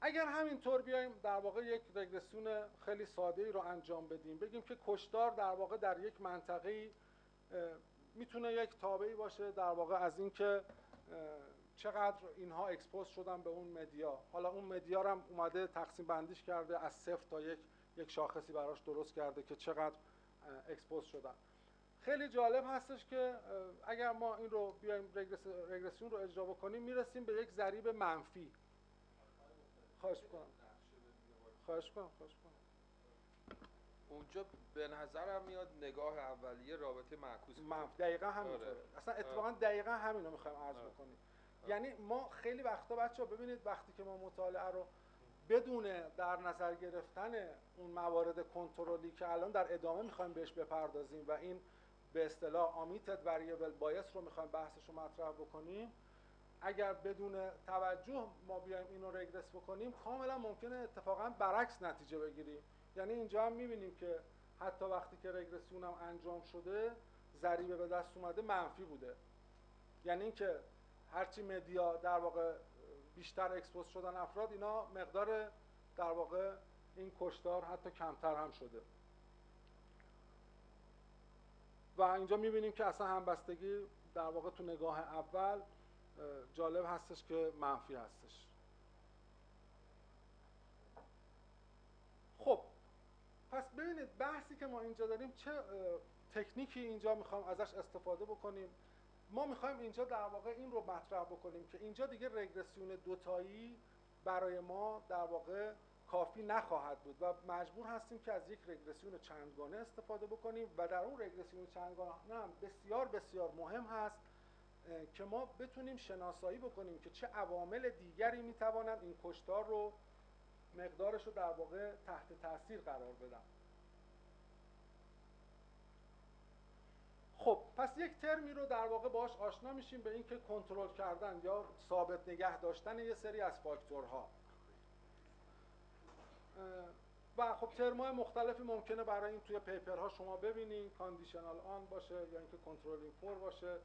اگر همینطور بیایم در واقع یک رگرسیون خیلی ساده‌ای رو انجام بدیم، بگیم که کشتار در واقع در یک منطقه‌ای میتونه یک تابعی باشه در واقع از اینکه چقدر اینها اکسپوز شدن به اون مدیا. حالا اون مدیا رو هم اومده تقسیم بندیش کرده، از 0 تا یک شاخصی براش درست کرده که چقدر اکسپوز شدن. خیلی جالب هستش که اگر ما این رو بیایم رگرسیون رو اجرا بکنیم، میرسیم به یک ضریب منفی. خواهش میکنم. اونجا به نظرم میاد نگاه اولیه رابطه معکوس دقیقاً همینطوره. اصلا اتفاقا دقیقاً همین رو میخوایم عرض بکنیم. یعنی ما خیلی وقتا بچه‌ها ببینید وقتی که ما مطالعه رو بدون در نظر گرفتن اون موارد کنترلی که الان در ادامه میخوایم بهش بپردازیم و این به اصطلاح امیتد وریبل بایس رو میخوایم بحثش رو مطرح بکنیم، اگر بدون توجه ما بیایم اینو رگرس بکنیم، کاملا ممکنه اتفاقا برعکس نتیجه بگیریم. یعنی اینجا هم میبینیم که حتی وقتی که رگرسیون هم انجام شده، ضریب به دست اومده منفی بوده. یعنی اینکه هرچی مدیا در واقع بیشتر اکسپوز شدن افراد، اینا مقدار در واقع این کشتار حتی کمتر هم شده. و اینجا میبینیم که اصلا همبستگی در واقع تو نگاه اول جالب هستش که منفی هستش. خب پس ببینید بحثی که ما اینجا داریم چه تکنیکی اینجا میخوام ازش استفاده بکنیم. ما میخوایم اینجا در واقع این رو مطرح بکنیم که اینجا دیگه رگرسیون دوتایی برای ما در واقع کافی نخواهد بود و مجبور هستیم که از یک رگرسیون چندگانه استفاده بکنیم و در اون رگرسیون چندگانه هم بسیار بسیار مهم هست که ما بتونیم شناسایی بکنیم که چه عوامل دیگری میتوانند این کشتار رو مقدارش رو در واقع تحت تاثیر قرار بدن. خب پس یک ترمی رو در واقع باهاش آشنا میشیم به اینکه کنترل کردن یا ثابت نگه داشتن یه سری از فاکتورها. و خب ترم‌های مختلفی ممکنه برای این توی پیپرها شما ببینید، کاندیشنال آن باشه یا اینکه کنترلینگ فور باشه.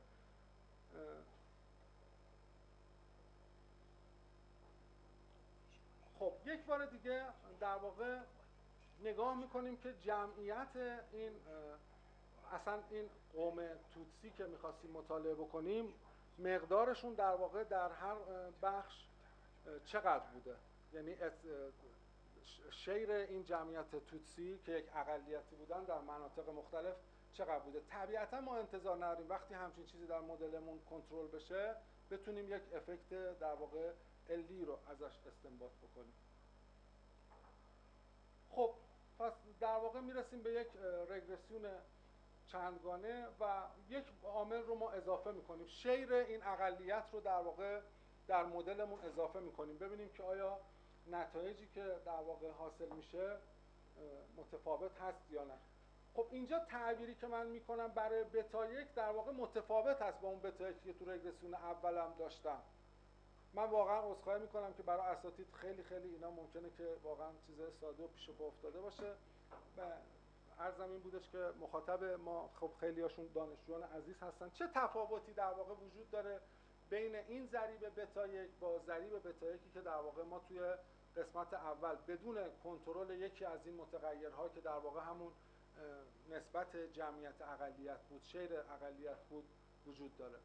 خب یک بار دیگه در واقع نگاه میکنیم که جمعیت این اصلا این قوم توتسی که میخواستیم مطالعه بکنیم، مقدارشون در واقع در هر بخش چقدر بوده. یعنی شیر این جمعیت توتسی که یک اقلیتی بودن در مناطق مختلف چقدر بوده. طبیعتا ما انتظار نداریم وقتی همچین چیزی در مدلمون کنترل بشه بتونیم یک افکت در واقع علی رو ازش استنباط بکنیم. خب پس در واقع میرسیم به یک رگرسیون چندگانه و یک عامل رو ما اضافه میکنیم، شیر این اقلیت رو در واقع در مدلمون اضافه میکنیم، ببینیم که آیا نتایجی که در واقع حاصل میشه متفاوت هست یا نه. خب اینجا تعبیری که من میکنم برای بتا یک در واقع متفاوت هست با اون بتا یکی که تو رگرسیون اولم داشتم. من واقعا عذرخواهی میکنم که برای اساتید خیلی اینا ممکنه که واقعا چیز ساده و پیش پا افتاده باشه. عرضم این بودش که مخاطب ما خب خیلی هاشون دانشجویان عزیز هستن. چه تفاوتی در واقع وجود داره بین این ضریب بتا یک با ضریب بتا یکی که در واقع ما توی قسمت اول بدون کنترل یکی از این متغیرها که در واقع همون نسبت جمعیت اقلیت بود، شیر اقلیت بود، وجود داره.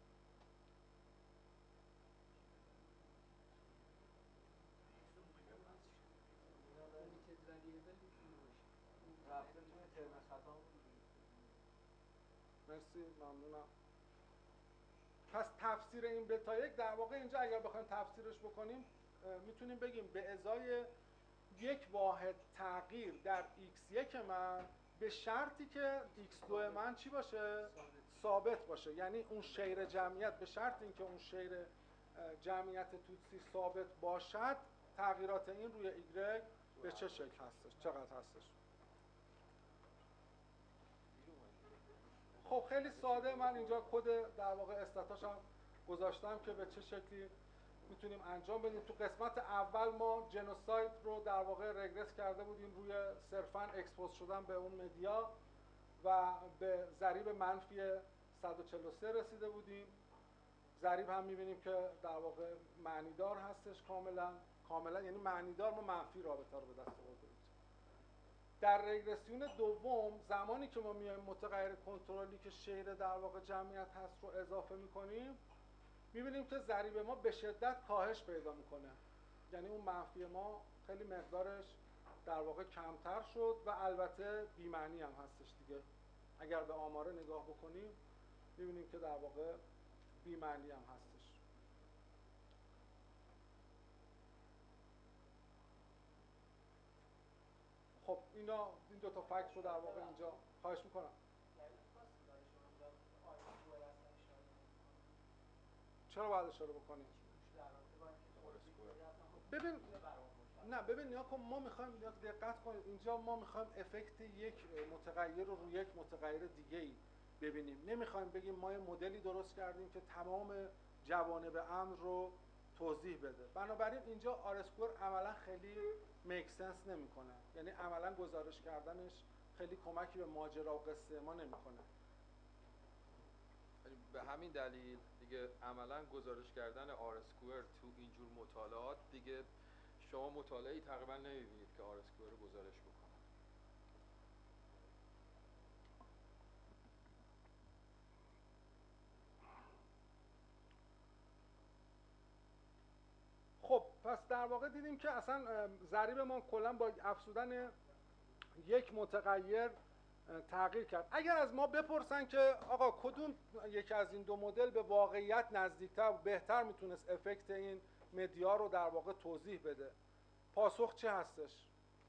مرسی، ممنونم. پس تفسیر این بتا یک در واقع اینجا اگر بخوایم تفسیرش بکنیم میتونیم بگیم به ازای یک واحد تغییر در x1 من به شرطی که x2 من چی باشه؟ ثابت باشه. یعنی اون شیر جمعیت به شرط اینکه اون شیر جمعیت توتسی ثابت باشد، تغییرات این روی y به چه شکل هستش؟ چقدر هستش؟ خب خیلی ساده من اینجا کد در واقع استاتاش هم گذاشتم که به چه شکلی میتونیم انجام بدیم. تو قسمت اول ما جنوساید رو در واقع رگرس کرده بودیم روی صرفاً اکسپوز شدن به اون مدیا و به ضریب منفی 143 رسیده بودیم. ضریب هم میبینیم که در واقع معنیدار هستش، کاملا کاملا یعنی معنیدار ما منفی رابطه رو به دست آورده. در رگرسیون دوم زمانی که ما میایم متغیر کنترلی که شیر در واقع جمعیت هست رو اضافه میکنیم، میبینیم که ضریب ما به شدت کاهش پیدا میکنه. یعنی اون منفی ما خیلی مقدارش در واقع کمتر شد و البته بی‌معنی هم هستش دیگه. اگر به آماره نگاه بکنیم میبینیم که در واقع بی‌معنی هم هستش. خب این دو تا فکت رو در واقع اینجا خواهش میکنم. چرا باید اشاره بکنیم؟ ببین نیا کن، ما میخوایم دقت کنید اینجا ما میخوایم افکت یک متغیر رو روی یک متغیر دیگه ای ببینیم. نمیخوایم بگیم ما یه مدلی درست کردیم که تمام جوانب امر رو توضیح بده. بنابراین اینجا آر اسکوئر عملا خیلی میک سنس نمیکنه. یعنی عملا گزارش کردنش خیلی کمکی به ماجرا و قصه ما نمیکنه. به همین دلیل دیگه عملا گزارش کردن آر اسکوئر تو اینجور مطالعات دیگه شما مطالعه‌ای تقریبا نمی‌بینید که آر اسکوئر رو گزارش بکنه. خب پس در واقع دیدیم که اصلا ضریب ما کلا با افزودن یک متغیر تغییر کرد. اگر از ما بپرسن که آقا کدوم یکی از این دو مدل به واقعیت نزدیکتر و بهتر میتونست افکت این مدیا رو در واقع توضیح بده، پاسخ چه هستش؟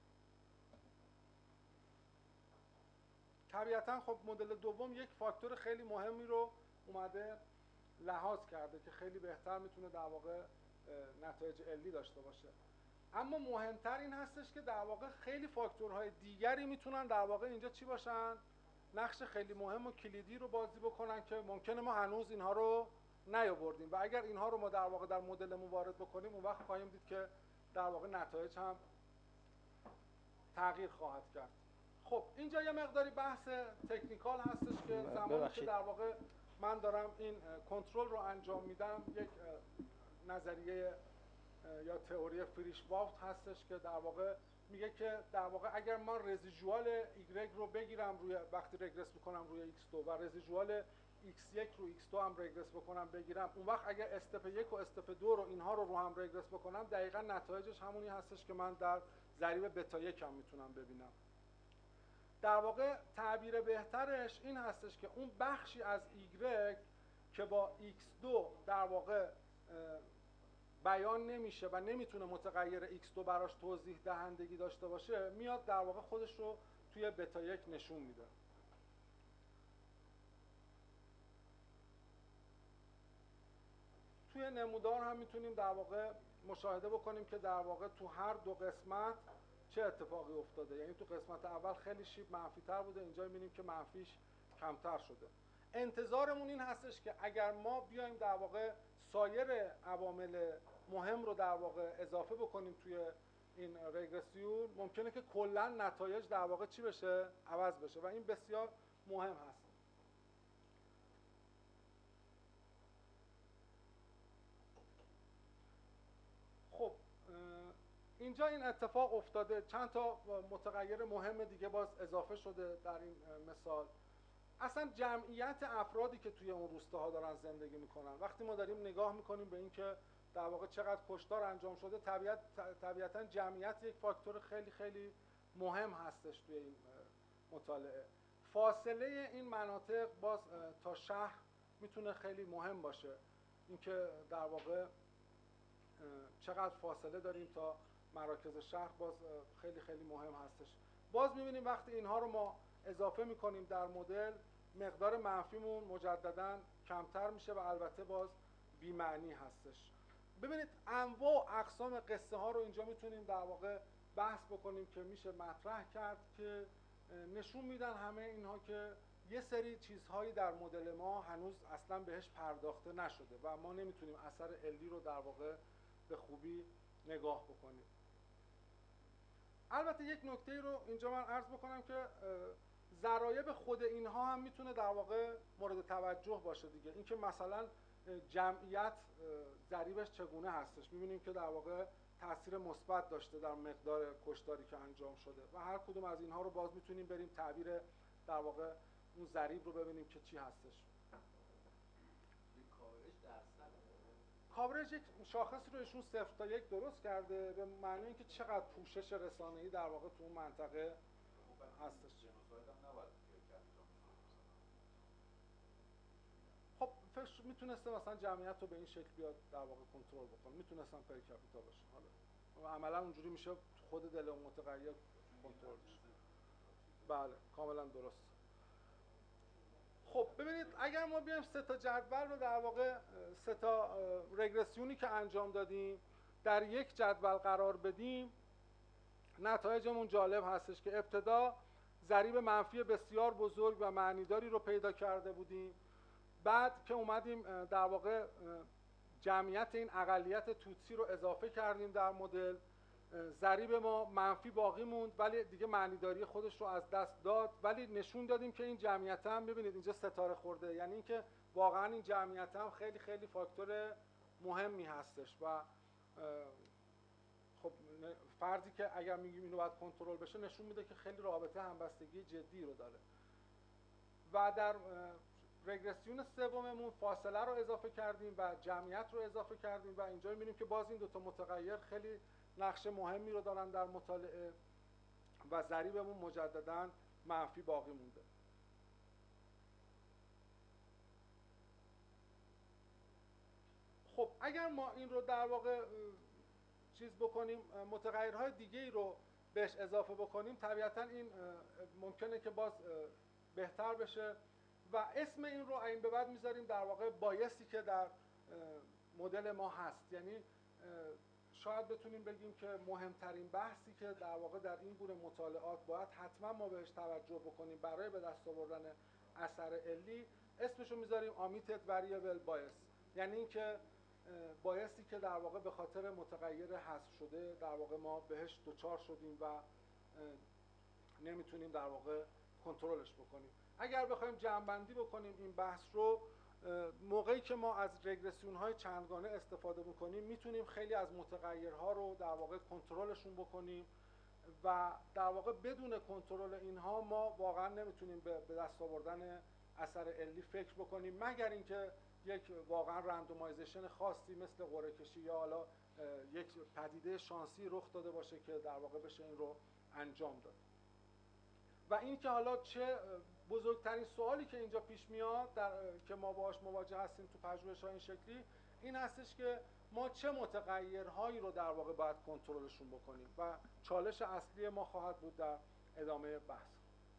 طبیعتا خب مدل دوم یک فاکتور خیلی مهمی رو اومده لحاظ کرده که خیلی بهتر میتونه در واقع نتایج علی داشته باشه. اما مهمتر این هستش که در واقع خیلی فاکتورهای دیگری میتونن در واقع اینجا چی باشن؟ نقش خیلی مهم و کلیدی رو بازی بکنن که ممکنه ما هنوز اینها رو نیاوردیم و اگر اینها رو ما در واقع در مدلمون وارد بکنیم اون وقت خواهیم دید که در واقع نتایج هم تغییر خواهد کرد. خب اینجا یه مقداری بحث تکنیکال هستش که زمانی که در واقع من دارم این کنترل رو انجام میدم یک نظریه یا تئوری فریشبافت هستش که در واقع میگه که در واقع اگر من رزیجوال ایگرگ رو بگیرم روی وقتی رگرس میکنم روی x2 و رزیجوال x1 رو x2 هم رگرس بکنم بگیرم، اون وقت اگر استپ 1 و استپ 2 رو اینها رو هم رگرس بکنم دقیقاً نتایجش همونی هستش که من در ضریب بتا 1 هم میتونم ببینم. در واقع تعبیر بهترش این هستش که اون بخشی از ایگرگ که با x2 در واقع بیان نمیشه و نمیتونه متغیر x2 براش توضیح دهندگی داشته باشه میاد در واقع خودش رو توی بتا 1 نشون میده. توی نمودار هم میتونیم در واقع مشاهده بکنیم که در واقع تو هر دو قسمت چه اتفاقی افتاده. یعنی تو قسمت اول خیلی شیب منفی تر بوده، اینجا میبینیم که منفیش کمتر شده. انتظارمون این هستش که اگر ما بیایم در واقع سایر عوامل مهم رو در واقع اضافه بکنیم توی این رگرسیون ممکنه که کلا نتایج در واقع چی بشه؟ عوض بشه و این بسیار مهم هست. خب اینجا این اتفاق افتاده، چند تا متغیر مهم دیگه باز اضافه شده در این مثال. اصلا جمعیت افرادی که توی اون روستاها دارن زندگی میکنن، وقتی ما داریم نگاه میکنیم به این که در واقع چقدر کشتار انجام شده، طبیعتا جمعیت یک فاکتور خیلی خیلی مهم هستش توی این مطالعه. فاصله این مناطق باز تا شهر میتونه خیلی مهم باشه، اینکه در واقع چقدر فاصله داریم تا مراکز شهر باز خیلی خیلی مهم هستش. باز میبینیم وقتی اینها رو ما اضافه میکنیم در مدل مقدار منفیمون مجددا کمتر میشه و البته باز بی‌معنی هستش. ببینید انواع و اقسام قصه ها رو اینجا میتونیم در واقع بحث بکنیم که میشه مطرح کرد که نشون میدن همه اینها که یه سری چیزهایی در مدل ما هنوز اصلا بهش پرداخته نشده و ما نمیتونیم اثر علی رو در واقع به خوبی نگاه بکنیم. البته یک نکته رو اینجا من عرض بکنم که ضرایب خود اینها هم میتونه در واقع مورد توجه باشه دیگه. اینکه مثلا جمعیت ضریبش چگونه هستش، میبینیم که در واقع تاثیر مثبت داشته در مقدار کشتاری که انجام شده و هر کدوم از اینها رو باز میتونیم بریم تعبیر در واقع اون ضریب رو ببینیم که چی هستش. کاورج یک شاخصی رو ایشون 0 تا 1 درست کرده به معنی اینکه چقدر پوشش رسانه‌ای در واقع تو اون منطقه هستش. خب فکر میتونسته مثلا جمعیت رو به این شکل بیاد در واقع کنترل بکنه، میتونستن پر کپیتا باشه، حالا عملا اونجوری میشه خود دل اون متغیر کنترل بشه. بله کاملا درست. خب ببینید اگر ما بیایم 3 تا جدول رو در واقع 3 تا رگرسیونی که انجام دادیم در یک جدول قرار بدیم، نتایجمون جالب هستش که ابتدا ضریب منفی بسیار بزرگ و معنیداری رو پیدا کرده بودیم. بعد که اومدیم در واقع جمعیت این اقلیت توتسی رو اضافه کردیم در مدل، ضریب ما منفی باقی موند ولی دیگه معنیداری خودش رو از دست داد، ولی نشون دادیم که این جمعیت هم ببینید اینجا ستاره خورده، یعنی اینکه واقعا این جمعیت هم خیلی خیلی فاکتور مهمی هستش و خب فرضی که اگر میگیم اینو باید کنترل بشه نشون میده که خیلی رابطه همبستگی جدی رو داره. و در رگرسیون سوممون فاصله رو اضافه کردیم و جمعیت رو اضافه کردیم و اینجا می‌بینیم که باز این دو تا متغیر خیلی نقش مهمی رو دارن در مطالعه و ضریبمون مجدداً منفی باقی مونده. خب اگر ما این رو در واقع چیز بکنیم، متغیرهای دیگه‌ای رو بهش اضافه بکنیم، طبیعتاً این ممکنه که باز بهتر بشه و اسم این رو این به بعد میذاریم در واقع بایسی که در مدل ما هست. یعنی شاید بتونیم بگیم که مهمترین بحثی که در واقع در این گونه مطالعات باید حتما ما بهش توجه بکنیم برای به دست آوردن اثر علی، اسمش رو میذاریم omitted variable bias، یعنی اینکه بایسی که در واقع به خاطر متغیر حذف شده در واقع ما بهش دچار شدیم و نمیتونیم در واقع کنترلش بکنیم. اگر بخوایم جمع‌بندی بکنیم این بحث رو، موقعی که ما از رگرسیون های چندگانه استفاده میکنیم میتونیم خیلی از متغیرها رو در واقع کنترلشون بکنیم و در واقع بدون کنترل اینها ما واقعا نمیتونیم به دست آوردن اثر علی فکر بکنیم، مگر اینکه یک واقعا رندومایزیشن خاصی مثل قرعه کشی یا حالا یک پدیده شانسی رخ داده باشه که در واقع بشه این رو انجام داد. و این که حالا چه بزرگترین سوالی که اینجا پیش میاد که ما باهاش مواجه هستیم تو پژوهش‌های این شکلی، این هستش که ما چه متغیرهایی رو در واقع باید کنترلشون بکنیم و چالش اصلی ما خواهد بود در ادامه بحث.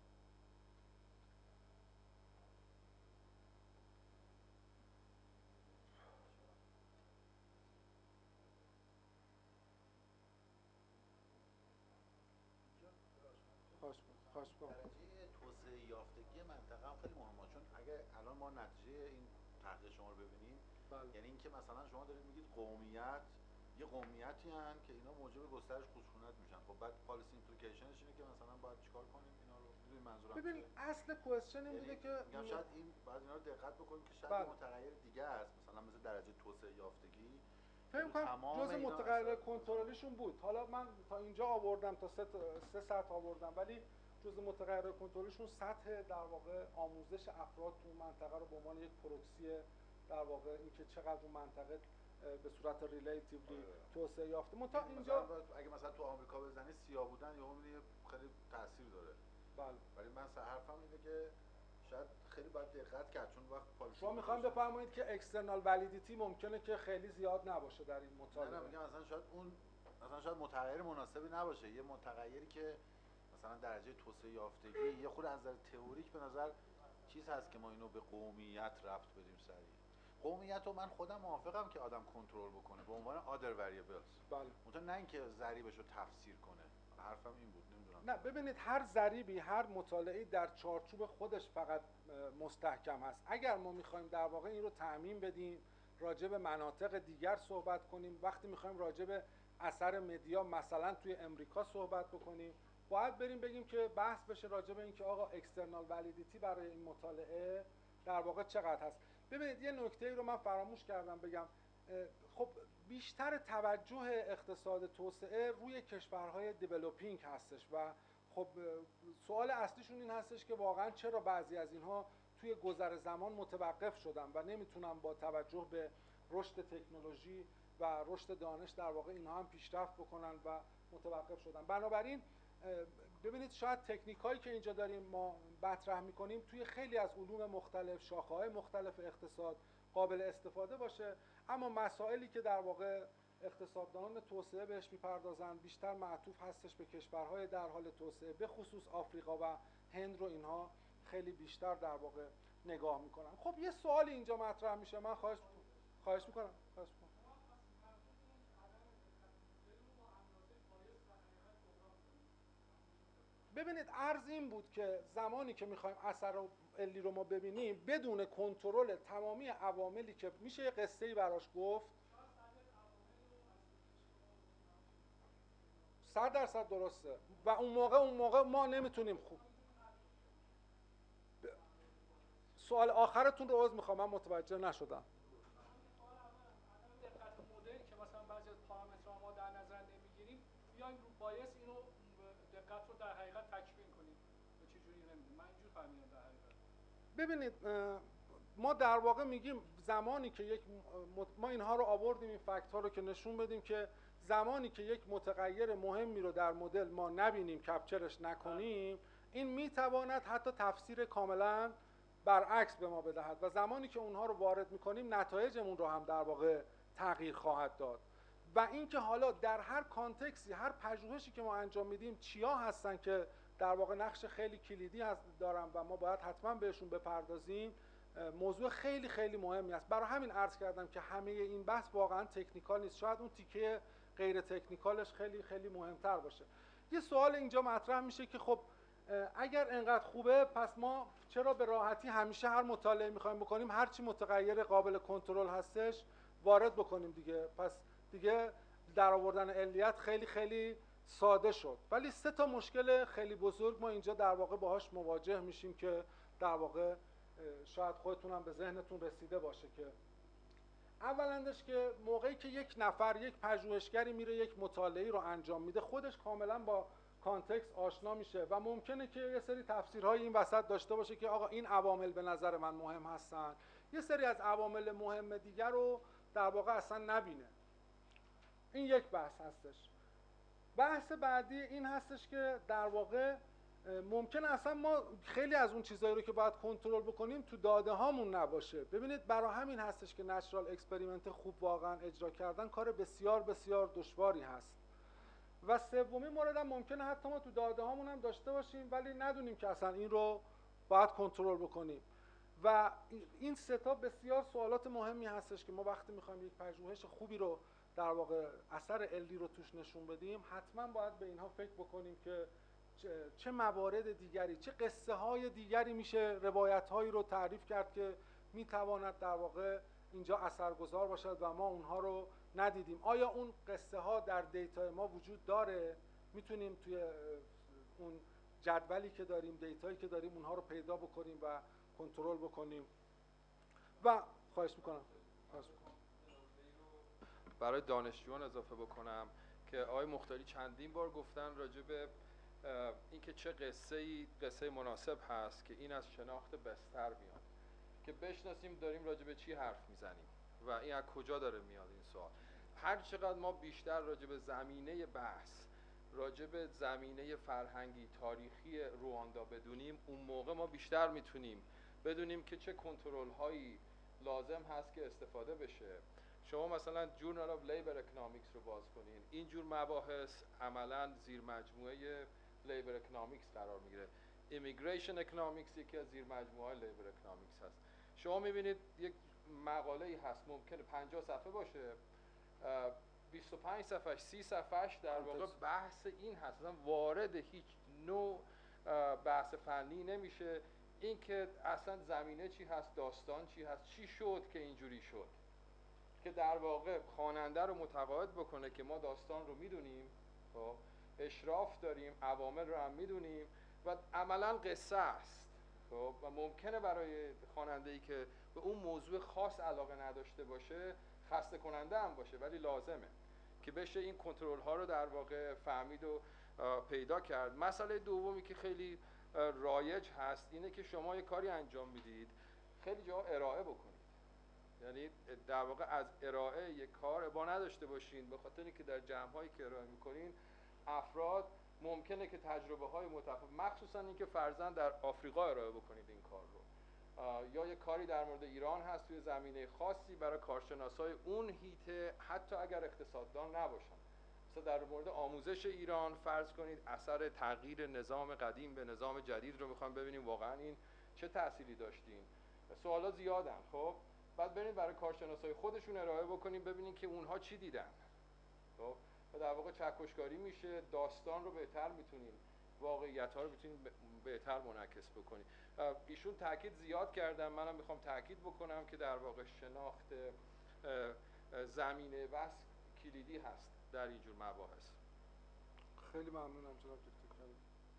خواهش می‌کنم. درجه توسعه یافتگی منطقه هم خیلی مهمه، چون اگه الان ما نتیجه این تحقیق شما رو ببینیم، بله. یعنی اینکه مثلا شما دارید میگید قومیت یه قومیتی هن که اینا موجب گسترش خشونت میشن، خب بعد پالیسی ایمپلیکیشنش اینه که مثلا باید چیکار کنیم اینا رو؟ میدونید منظورم ببین اصل کوئسچن این بوده که میگم شاید این بعد اینا رو دقت بکنیم که شاید بله. متغیر دیگه است، مثلا مثل درجه توسعه یافتگی فهم کنم جزء متغیر کنترلیشون بود. حالا من تا اینجا آوردم، تا سه سطح آوردم، ولی جزء متغیر کنترلیشون سطح در واقع آموزش افراد تو منطقه رو به عنوان یک پروکسی در واقع اینکه چقدر اون منطقه به صورت ریلیتیولی توسعه یافته. تا اینجا اگه مثلا تو آمریکا بزنی سیاه بودن یهو میبینی خیلی تاثیر داره. بله. ولی من حرفم اینه که شاید خیلی باید دقت کرد، چون وقت پالیسی شما میخوام بفرمایید که اکسترنال ولیدیتی ممکنه که خیلی زیاد نباشه در این مطالعه. نه میگم مثلا شاید متغیر مناسبی نباشه، یه متغیری که مثلا درجه توسعه یافتگی یه خود از نظر تئوریک به نظر چیز هست که ما اینو به قومیت ربط بدیم سریع. قومیت رو من خودم موافقم که آدم کنترل بکنه به عنوان other variables. بله. منتها نه اینکه ضریبش رو تفسیر کنه. حرفم این بود، نمیدونم. نه ببینید هر ضریبی، هر مطالعه‌ای در چارچوب خودش فقط مستحکم هست. اگر ما می‌خوایم در واقع این رو تعمیم بدیم، راجع به مناطق دیگر صحبت کنیم، وقتی می‌خوایم راجع به اثر مدیا مثلا توی امریکا صحبت بکنیم، باید بریم بگیم که بحث بشه راجع به اینکه آقا اکسترنال ولیدیتی برای این مطالعه در واقع چقدر هست. ببینید یه نکته‌ای رو من فراموش کردم بگم. خب بیشتر توجه اقتصاد توسعه روی کشورهای دیولوپینگ هستش و خب سوال اصلیشون این هستش که واقعا چرا بعضی از اینها توی گذر زمان متوقف شدن و نمیتونن با توجه به رشد تکنولوژی و رشد دانش در واقع اینها هم پیشرفت بکنن و متوقف شدن. بنابراین ببینید شاید تکنیکایی که اینجا داریم ما مطرح میکنیم توی خیلی از علوم مختلف، شاخه‌های مختلف اقتصاد قابل استفاده باشه، اما مسائلی که در واقع اقتصاددانان توسعه بهش میپردازن بیشتر معطوف هستش به کشورهای در حال توسعه، به خصوص آفریقا و هند رو اینها خیلی بیشتر در واقع نگاه میکنن. خب یه سوالی اینجا مطرح میشه، من خواهش میکنم. ببینید عرض این بود که زمانی که میخوایم اثر علی رو ما ببینیم بدون کنترل تمامی عواملی که میشه یه قصه‌ای براش گفت 100% درسته و اون موقع ما نمیتونیم خوب. سوال آخرتون رو عذر میخوام من متوجه نشدم. دقت مدل که مثلا بعضی از پارامترها ما در نظر نمیگیریم بیایم رو بایس اینو دقت رو در حقیقت تکمیل کنیم. به چه جوری نمیدونم، من اینجور فهمیدم در حقیقت. ببینید ما در واقع میگیم زمانی که ما اینها رو آوردیم این فکت ها رو که نشون بدیم که زمانی که یک متغیر مهمی رو در مدل ما نبینیم، کپچرش نکنیم، این میتواند حتی تفسیر کاملا برعکس به ما بدهد و زمانی که اونها رو وارد میکنیم نتایجمون رو هم در واقع تغییر خواهد داد. و اینکه حالا در هر کانتکسی، هر پژوهشی که ما انجام میدیم چیا هستن که در واقع نقش خیلی کلیدی دارن و ما باید حتما بهشون بپردازیم، موضوع خیلی خیلی مهمی است. برای همین عرض کردم که همه این بحث واقعا تکنیکال نیست، شاید اون تیکه غیر تکنیکالش خیلی خیلی مهمتر باشه. یه سوال اینجا مطرح میشه که خب اگر انقدر خوبه پس ما چرا به راحتی همیشه هر مطالعه میخوایم بکنیم هر چی متغیر قابل کنترل هستش وارد بکنیم دیگه؟ پس دیگه در آوردن علیت خیلی خیلی ساده شد. ولی 3 تا مشکل خیلی بزرگ ما اینجا در واقع باهاش مواجه میشیم که در واقع شاید خودتون هم به ذهنتون رسیده باشه. که اولندش که موقعی که یک نفر، یک پژوهشگری میره یک مطالعه‌ای رو انجام میده خودش کاملا با کانتکست آشنا میشه و ممکنه که یه سری تفسیرهای این وسط داشته باشه که آقا این عوامل به نظر من مهم هستن، یه سری از عوامل مهم دیگر رو در واقع اصلا نبینه. این یک بحث هستش. بحث بعدی این هستش که در واقع ممکنه اصلا ما خیلی از اون چیزایی رو که باید کنترل بکنیم تو داده هامون نباشه. ببینید برای همین هستش که نچرال اکسپریمنت خوب واقعا اجرا کردن کار بسیار بسیار دشواری هست. و سومین مورد هم ممکنه حتی ما تو داده هامون هم داشته باشیم ولی ندونیم که اصلا این رو باید کنترل بکنیم. و این 3 تا بسیار سوالات مهمی هستش که ما وقتی میخوایم یک پژوهش خوبی رو در واقع اثر علی رو توش نشون بدیم حتما باید به اینها فکر بکنیم که چه موارد دیگری، چه قصه های دیگری میشه، روایت هایی رو تعریف کرد که میتواند در واقع اینجا اثرگذار باشد و ما اونها رو ندیدیم. آیا اون قصه ها در دیتا ما وجود داره؟ میتونیم توی اون جدولی که داریم، دیتایی که داریم اونها رو پیدا بکنیم و کنترل بکنیم؟ و خواهش میکنم برای دانشجویان اضافه بکنم که آقای مختاری چندین بار گفتن راجع به اینکه چه قصه مناسب هست که این از شناخت بستر میاد، که بشناسیم داریم راجع به چی حرف میزنیم و این از کجا داره میاد این سوال. هر چقدر ما بیشتر راجع به زمینه بحث، راجع به زمینه فرهنگی تاریخی رواندا بدونیم، اون موقع ما بیشتر میتونیم بدونیم که چه کنترل هایی لازم هست که استفاده بشه. شما مثلا جورنال آف لیبر اکونومیکس رو باز کنین، اینجور مباحث عملا زیر مجموعه لیبر اکونومیکس قرار میگیره. ایمیگریشن اکونومیکس یکی از زیر مجموعه لیبر اکونومیکس هست. شما میبینید یک مقاله‌ای هست ممکنه 50 صفحه باشه، 25 صفحهش 30 صفحهش در واقع بحث این هست، اصلا وارد هیچ نوع بحث فنی نمیشه، این که اصلا زمینه چی هست، داستان چی هست، چی شد که اینجوری شد، که در واقع خواننده رو متقاعد بکنه که ما داستان رو میدونیم، اشراف داریم، عوامل رو هم میدونیم و عملا قصه است. و ممکنه برای خواننده‌ای که به اون موضوع خاص علاقه نداشته باشه خسته کننده هم باشه ولی لازمه که بشه این کنترل ها رو در واقع فهمید و پیدا کرد. مسئله دومی که خیلی رایج هست اینه که شما یه کاری انجام میدید خیلی جا ارائه بکنید، یعنی در واقع از ارائه یک کار ابا نداشته باشین، به خاطر اینکه در جمع‌هایی که ارائه میکنین افراد ممکنه که تجربه های متفاوت، مخصوصا اینکه فرضاً در آفریقا ارائه بکنید این کار رو، یا یه کاری در مورد ایران هست توی زمینه خاصی برای کارشناسای اون هیته حتی اگر اقتصاددان نباشن، مثلا در مورد آموزش ایران فرض کنید اثر تغییر نظام قدیم به نظام جدید رو میخوام ببینیم واقعا این چه تأثیری داشتین. سوالا زیادن، خب بعد برید برای کارشناسای خودشون ارائه بکنیم ببینیم که اونها چی دیدن. خب و در واقع چکشکاری میشه، داستان رو بهتر میتونین، واقعیت ها رو میتونین بهتر منعکس بکنین. ایشون تاکید زیاد کردن، منم میخوام تاکید بکنم که در واقع شناخت زمینه بحث کلیدی هست در اینجور مباحث. خیلی ممنونم جناب دکتر کریم.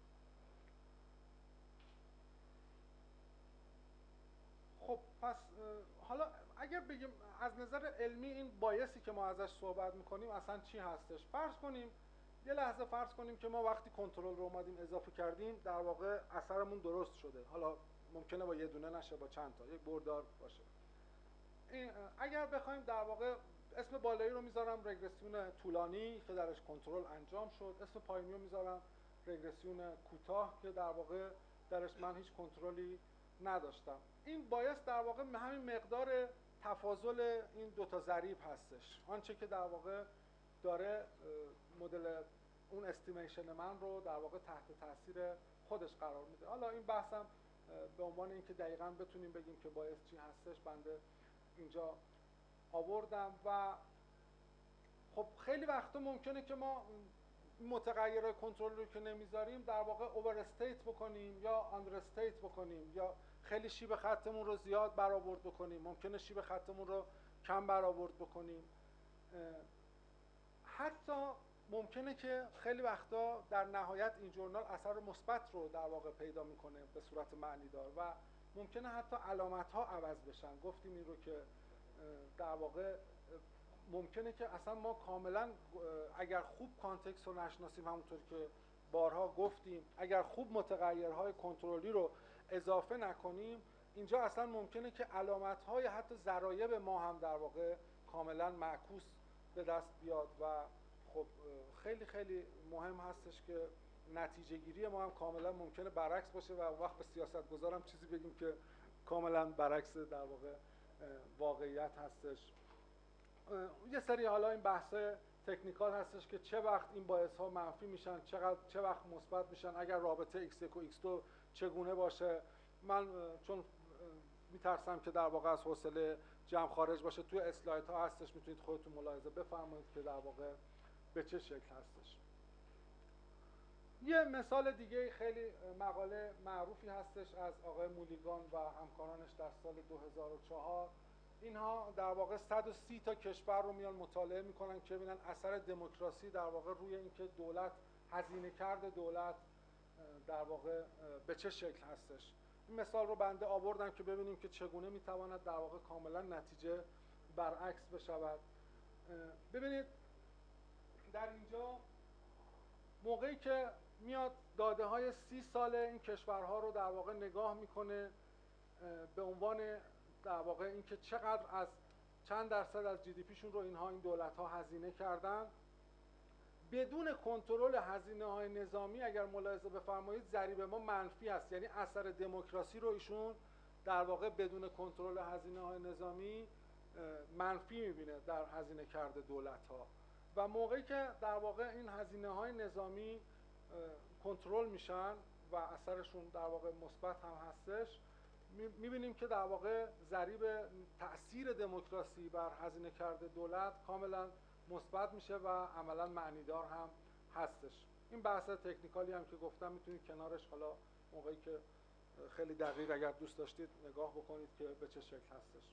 خب پس حالا اگر بگیم از نظر علمی این بایسی که ما ازش صحبت میکنیم اصلا چی هستش؟ فرض کنیم یه لحظه فرض کنیم که ما وقتی کنترل رو اومدیم اضافه کردیم در واقع اثرمون درست شده، حالا ممکنه با یه دونه نشه، با چند تا، یک بردار باشه. اگر بخوایم در واقع اسم بالایی رو میذارم رگرسیون طولانی که درش کنترل انجام شد، اسم پایینی رو میذارم رگرسیون کوتاه که در واقع درش من هیچ کنترلی نداشتم. این بایس در واقع همین مقدار تفاضل این دوتا ضریب هستش، آنچه که در واقع داره مدل اون استیمیشن من رو در واقع تحت تاثیر خودش قرار میده. حالا این بحثم به عنوان اینکه دقیقاً بتونیم بگیم که بایس چی هستش بنده اینجا آوردم. و خب خیلی وقتا ممکنه که ما متغیرهای کنترل رو که نمیذاریم در واقع اوور استیت بکنیم یا آندر استیت بکنیم، یا خیلی شیب خطمون رو زیاد برآورد بکنیم، ممکنه شیب خطمون رو کم برآورد بکنیم. حتی ممکنه که خیلی وقتا در نهایت این جورنال اثر مثبت رو در واقع پیدا میکنه به صورت معنی دار و ممکنه حتی علامت ها عوض بشن. گفتیم این رو که در واقع ممکنه که اصلا ما کاملا اگر خوب کانتکست رو نشناسیم، همونطور که بارها گفتیم اگر خوب متغیرهای کنترلی رو اضافه نکنیم، اینجا اصلا ممکنه که علامت های حتی ضرایب ما هم در واقع کاملا معکوس به دست بیاد و خب خیلی خیلی مهم هستش که نتیجه گیری ما هم کاملا ممکنه برعکس باشه و وقت به سیاستگزارم چیزی بگیم که کاملا برعکس در واقع واقعیت هستش. یه سری حالا این بحث تکنیکال هستش که چه وقت این باعث ها منفی میشن، چه وقت مثبت میشن، اگر رابطه x1 و x2 چگونه باشه. من چون میترسم که در واقع از حوصله جمع خارج باشه، توی اسلاید ها هستش، میتونید خودتون ملاحظه بفرمایید که در واقع به چه شکل هستش. یه مثال دیگه خیلی مقاله معروفی هستش از آقای مولیگان و همکارانش در سال 2004. اینها در واقع 130 تا کشور رو میان مطالعه میکنن که ببینن اثر دموکراسی در واقع روی اینکه دولت هزینه کرده دولت در واقع به چه شکل هستش. این مثال رو بنده آوردم که ببینیم که چگونه میتواند در واقع کاملا نتیجه برعکس بشود. ببینید در اینجا موقعی که میاد داده های 30 ساله این کشورها رو در واقع نگاه میکنه به عنوان در واقع اینکه چقدر از چند درصد از جی دی پیشون رو این دولت ها هزینه کردن، بدون کنترل هزینه های نظامی اگر ملاحظه بفرمایید ضریب ما منفی است، یعنی اثر دموکراسی رو ایشون در واقع بدون کنترل هزینه های نظامی منفی میبینه در هزینه کرده دولت ها. و موقعی که در واقع این هزینه های نظامی کنترل میشن و اثرشون در واقع مثبت هم هستش، میبینیم که در واقع ضریب تأثیر دموکراسی بر هزینه کرده دولت کاملا مثبت میشه و عملا معنیدار هم هستش. این بحث تکنیکالی هم که گفتم میتونید کنارش حالا موقعی که خیلی دقیق اگر دوست داشتید نگاه بکنید که به چه شکل هستش.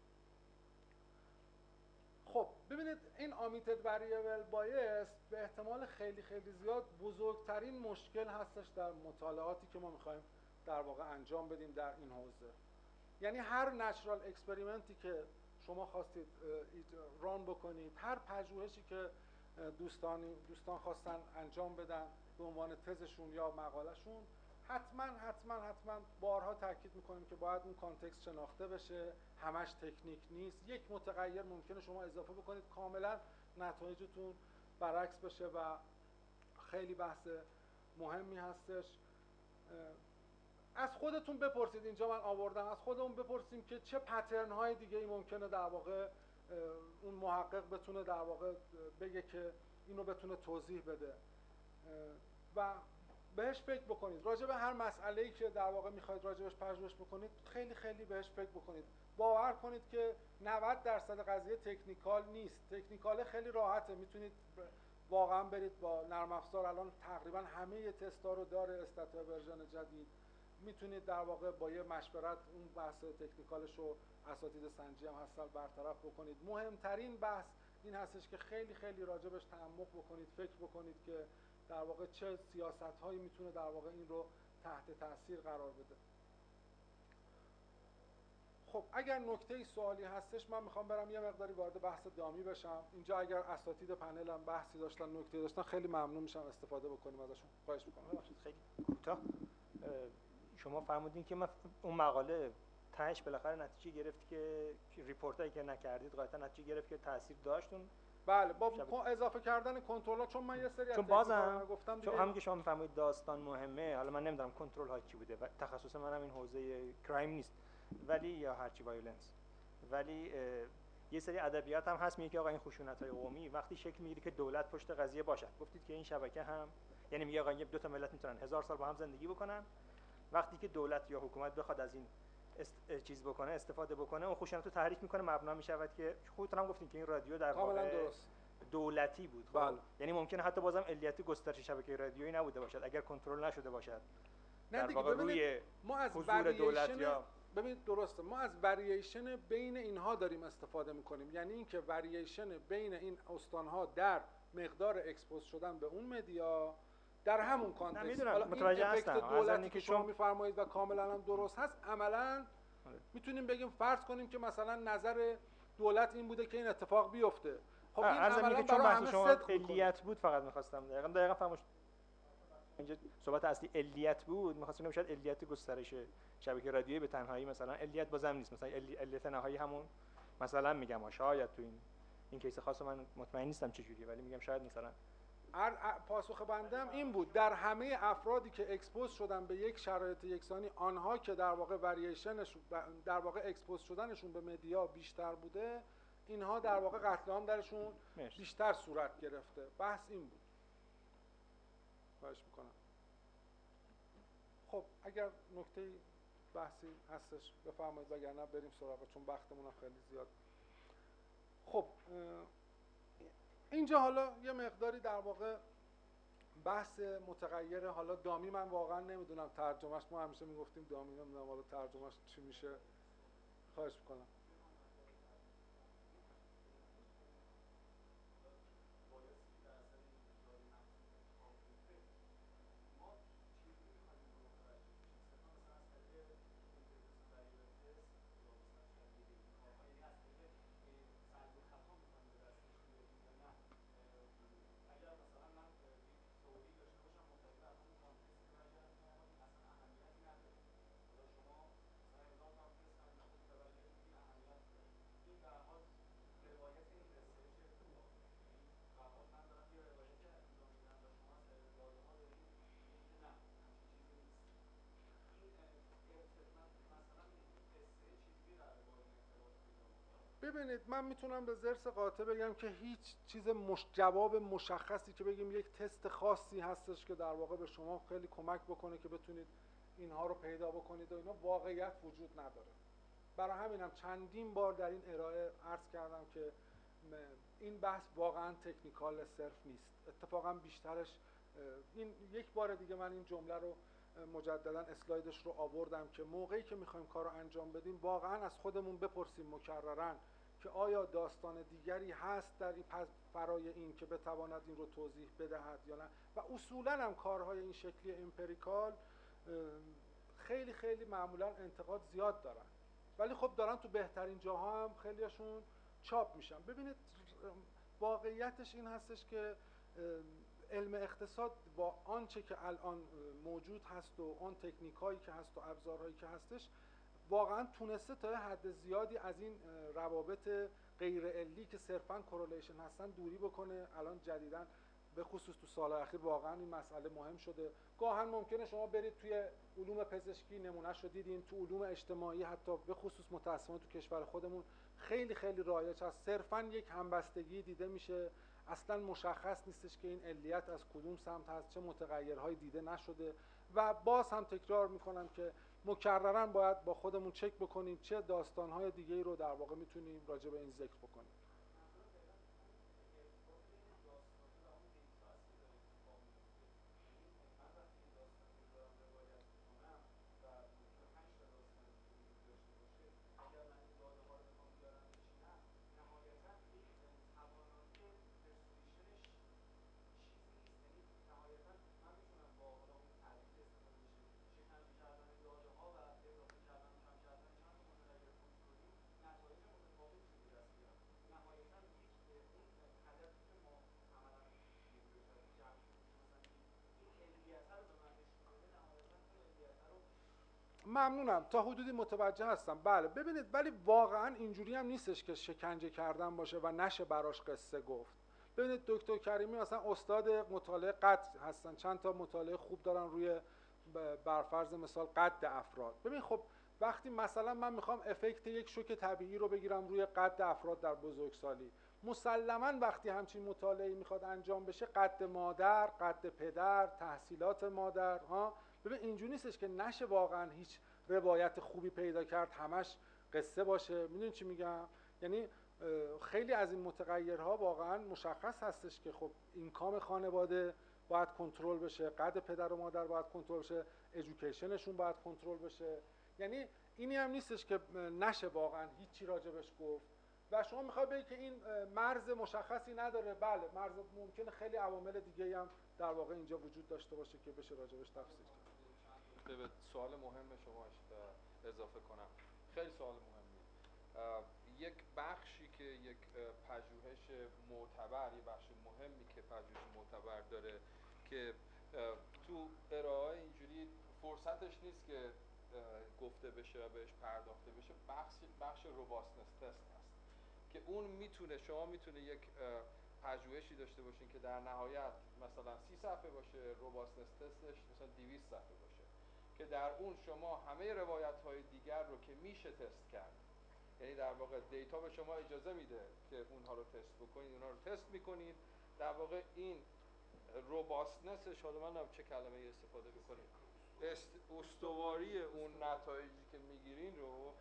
خب ببینید این امیتد واریبل بایس به احتمال خیلی خیلی زیاد بزرگترین مشکل هستش در مطالعاتی که ما میخوایم در واقع انجام بدیم در این حوزه. یعنی هر نچرال اکسپریمنتی که شما خواستید ران بکنید، هر پژوهشی که دوستان خواستن انجام بدن به عنوان تزشون یا مقالهشون، حتما بارها تاکید میکنیم که باید اون کانتکست شناخته بشه، همش تکنیک نیست. یک متغیر ممکنه شما اضافه بکنید کاملا نتایجتون برعکس بشه و خیلی بحث مهمی هستش. از خودتون بپرسید، اینجا من آوردم، از خودمون بپرسیم که چه پترن های دیگه ای ممکنه در واقع اون محقق بتونه در واقع بگه که اینو بتونه توضیح بده و بهش فکر بکنید. راجع به هر مسئله‌ای که در واقع میخواید راجعش پژوهش بکنید خیلی بهش فکر بکنید. باور کنید که 90% قضیه تکنیکال نیست. تکنیکال خیلی راحته، میتونید واقعا برید با نرم افزار، الان تقریبا همه تستا رو داره استاتیا ورژن جدید، میتونید در واقع با یه مشورت اون بحث تکنیکالش رو اساتید سنجی هم هستن برطرف بکنید. مهمترین بحث این هستش که خیلی راجبش تعمق بکنید، فکر بکنید که در واقع چه سیاست‌هایی میتونه در واقع این رو تحت تاثیر قرار بده. خب اگر نکته سوالی هستش من میخوام برم یه مقداری وارد بحث دامی بشم. اینجا اگر اساتید پنلم بحثی داشتن، نکته داشتن، خیلی ممنون میشم استفاده بکنیم ازشون. خواهش میکنم. خیلی کوتاه شما فرمودین که اون مقاله تهش بالاخره نتیجه گرفت که ریپورتایی که نکردید قاطعا نتیجه گرفت که تاثیر داشتون. بله، با اضافه کردن کنترل‌ها، چون من یه سری چون بازم گفتم چون هم که شما میفهمید داستان مهمه، حالا من نمیدونم کنترل ها چی بوده و تخصص منم این حوزه کرایم نیست، ولی یا هرچی وایولنس، ولی یه سری ادبیات هم هست میگه که آقا این خشونت‌های قومی وقتی شکل میگیره که دولت پشت قضیه باشد. گفتید که این شبکه هم یعنی میگه آقا این دو تا ملت میتونن 1000 سال با هم زندگی بکنن، وقتی که دولت یا حکومت بخواد از این چیز بکنه، استفاده بکنه، اون خشونت رو تحریک میکنه، مبنا میشود که خودتون هم گفتین که این رادیو در واقع دولتی بود. خب یعنی ممکنه حتی بازم علیت گسترش شبکه رادیویی نبوده باشد اگر کنترل نشده باشد. نه دیگه، ببینید ما از حضور دولت یا ببینید درسته، ما از ورییشن بین اینها داریم استفاده میکنیم، یعنی اینکه ورییشن بین این استانها در مقدار اکسپوز شدن به اون مدیا در همون کانتکست. حالا متوجه هستم دولتی که شما میفرمایید و کاملا هم درست هست، عملا میتونیم بگیم فرض کنیم که مثلا نظر دولت این بوده که این اتفاق بیفته. خب این عملا چون بحث شما علیت بود، فقط می‌خواستم دقیقاً فرموش اینجا صحبت اصلی علیت بود، می‌خواستم بگم شاید علیت گسترش شبکه رادیویی به تنهایی مثلا علیت بازم نیست، مثلا علیت نهایی همون مثلا میگم شاید تو این کیس خاص من مطمئن نیستم چه جوریه، ولی میگم شاید مثلا پاسخ بندم این بود در همه افرادی که اکسپوز شدن به یک شرایط یکسانی، آنها که در واقع ورییشنشون در واقع اکسپوز شدنشون به مدیا بیشتر بوده، اینها در واقع قتل عام درشون بیشتر صورت گرفته. بحث این بود. خواهش میکنم. خب اگر نکته بحثی هستش بفرمایید، وگرنه بریم سراغ، چون وقتمون خیلی زیاد. خب اینجا حالا یه مقداری در واقع بحث متغیر حالا دامی، من واقعا نمیدونم ترجمهش، ما همیشه میگفتیم دامی، نمیدونم حالا ترجمهش چی میشه. خواهش میکنم. ببینید من میتونم به ضرس قاطع بگم که هیچ چیز جواب مشخصی که بگیم یک تست خاصی هستش که در واقع به شما خیلی کمک بکنه که بتونید اینها رو پیدا بکنید و اینا واقعیت وجود نداره. برای همینم چندین بار در این ارائه عرض کردم که این بحث واقعا تکنیکال صرف نیست. اتفاقا بیشترش این یک بار دیگه من این جمله رو مجددا اسلایدش رو آوردم که موقعی که میخوایم کار رو انجام بدیم واقعا از خودمون بپرسیم مکررن که آیا داستان دیگری هست در این فرای این که بتواند این رو توضیح بدهد یا نه. و اصولا هم کارهای این شکلی امپریکال خیلی معمولا انتقاد زیاد دارن. ولی خب دارن تو بهترین جاها هم خیلیاشون چاپ میشن. ببینید واقعیتش این هستش که علم اقتصاد با آنچه که الان موجود هست و آن تکنیک هایی که هست و ابزارهایی که هستش واقعا تونسته تا حد زیادی از این روابط غیر علی که صرفاً کورلیشن هستن دوری بکنه. الان جدیداً به خصوص تو سالهای اخیر واقعا این مسئله مهم شده. گاهن ممکنه شما برید توی علوم پزشکی نمونهش رو دیدین، تو علوم اجتماعی حتی به خصوص متأسفانه تو کشور خودمون خیلی خیلی رایج هست، صرفاً یک همبستگی دیده میشه، اصلا مشخص نیستش که این علیت از کدوم سمت هست، چه متغیرهایی دیده نشده. و باز هم تکرار میکنم که مکررن باید با خودمون چک بکنیم چه داستانهای دیگه‌ای رو در واقع میتونیم راجع به این ذکر بکنیم. ممنونم، تا حدودی متوجه هستم. بله ببینید، ولی واقعا اینجوری هم نیستش که شکنجه کردن باشه و نشه براش قصه گفت. ببینید دکتر کریمی مثلا استاد مطالعه قد هستن، چند تا مطالعه خوب دارن روی برفرض مثال قد افراد. ببین خب وقتی مثلا من میخوام افکت یک شوک طبیعی رو بگیرم روی قد افراد در بزرگسالی، مسلماً وقتی همچین مطالعه‌ای میخواد انجام بشه قد مادر، قد پدر، تحصیلات مادر ببین اینجوری نیستش که نشه واقعا هیچ روایت خوبی پیدا کرد همش قصه باشه. میدونی چی میگم؟ یعنی خیلی از این متغیرها واقعا مشخص هستش که خب اینکام خانواده باید کنترل بشه، قد پدر و مادر باید کنترل بشه، ادویکیشنشون باید کنترل بشه. یعنی اینی هم نیستش که نشه واقعا هیچی راجبش گفت. و شما میخواد بگید که این مرز مشخصی نداره. بله مرز ممکنه خیلی عوامل دیگه هم در واقع اینجا وجود داشته باشه که بشه راجبش تفسیر کرد. به سوال مهم شما اضافه کنم، خیلی سوال مهمی. یک بخشی که یک پژوهش معتبر، یک بخش مهمی که پژوهش معتبر داره که تو ارائه اینجوری فرصتش نیست که گفته بشه و بهش پرداخته بشه، بخش روباستنس تست هست که اون میتونه، شما میتونه یک پژوهشی داشته باشین که در نهایت مثلا 30 صفحه باشه، روباستنس تستش مثلا 200 صفحه باشه که در اون شما همه روایت‌های دیگر رو که میشه تست کرد، یعنی در واقع دیتا به شما اجازه میده که اونها رو تست بکنید، اونها رو تست میکنید، در واقع این روباستنسش، حالا من چه کلمه استفاده بکنید، استواری اون نتایجی که میگیرین رو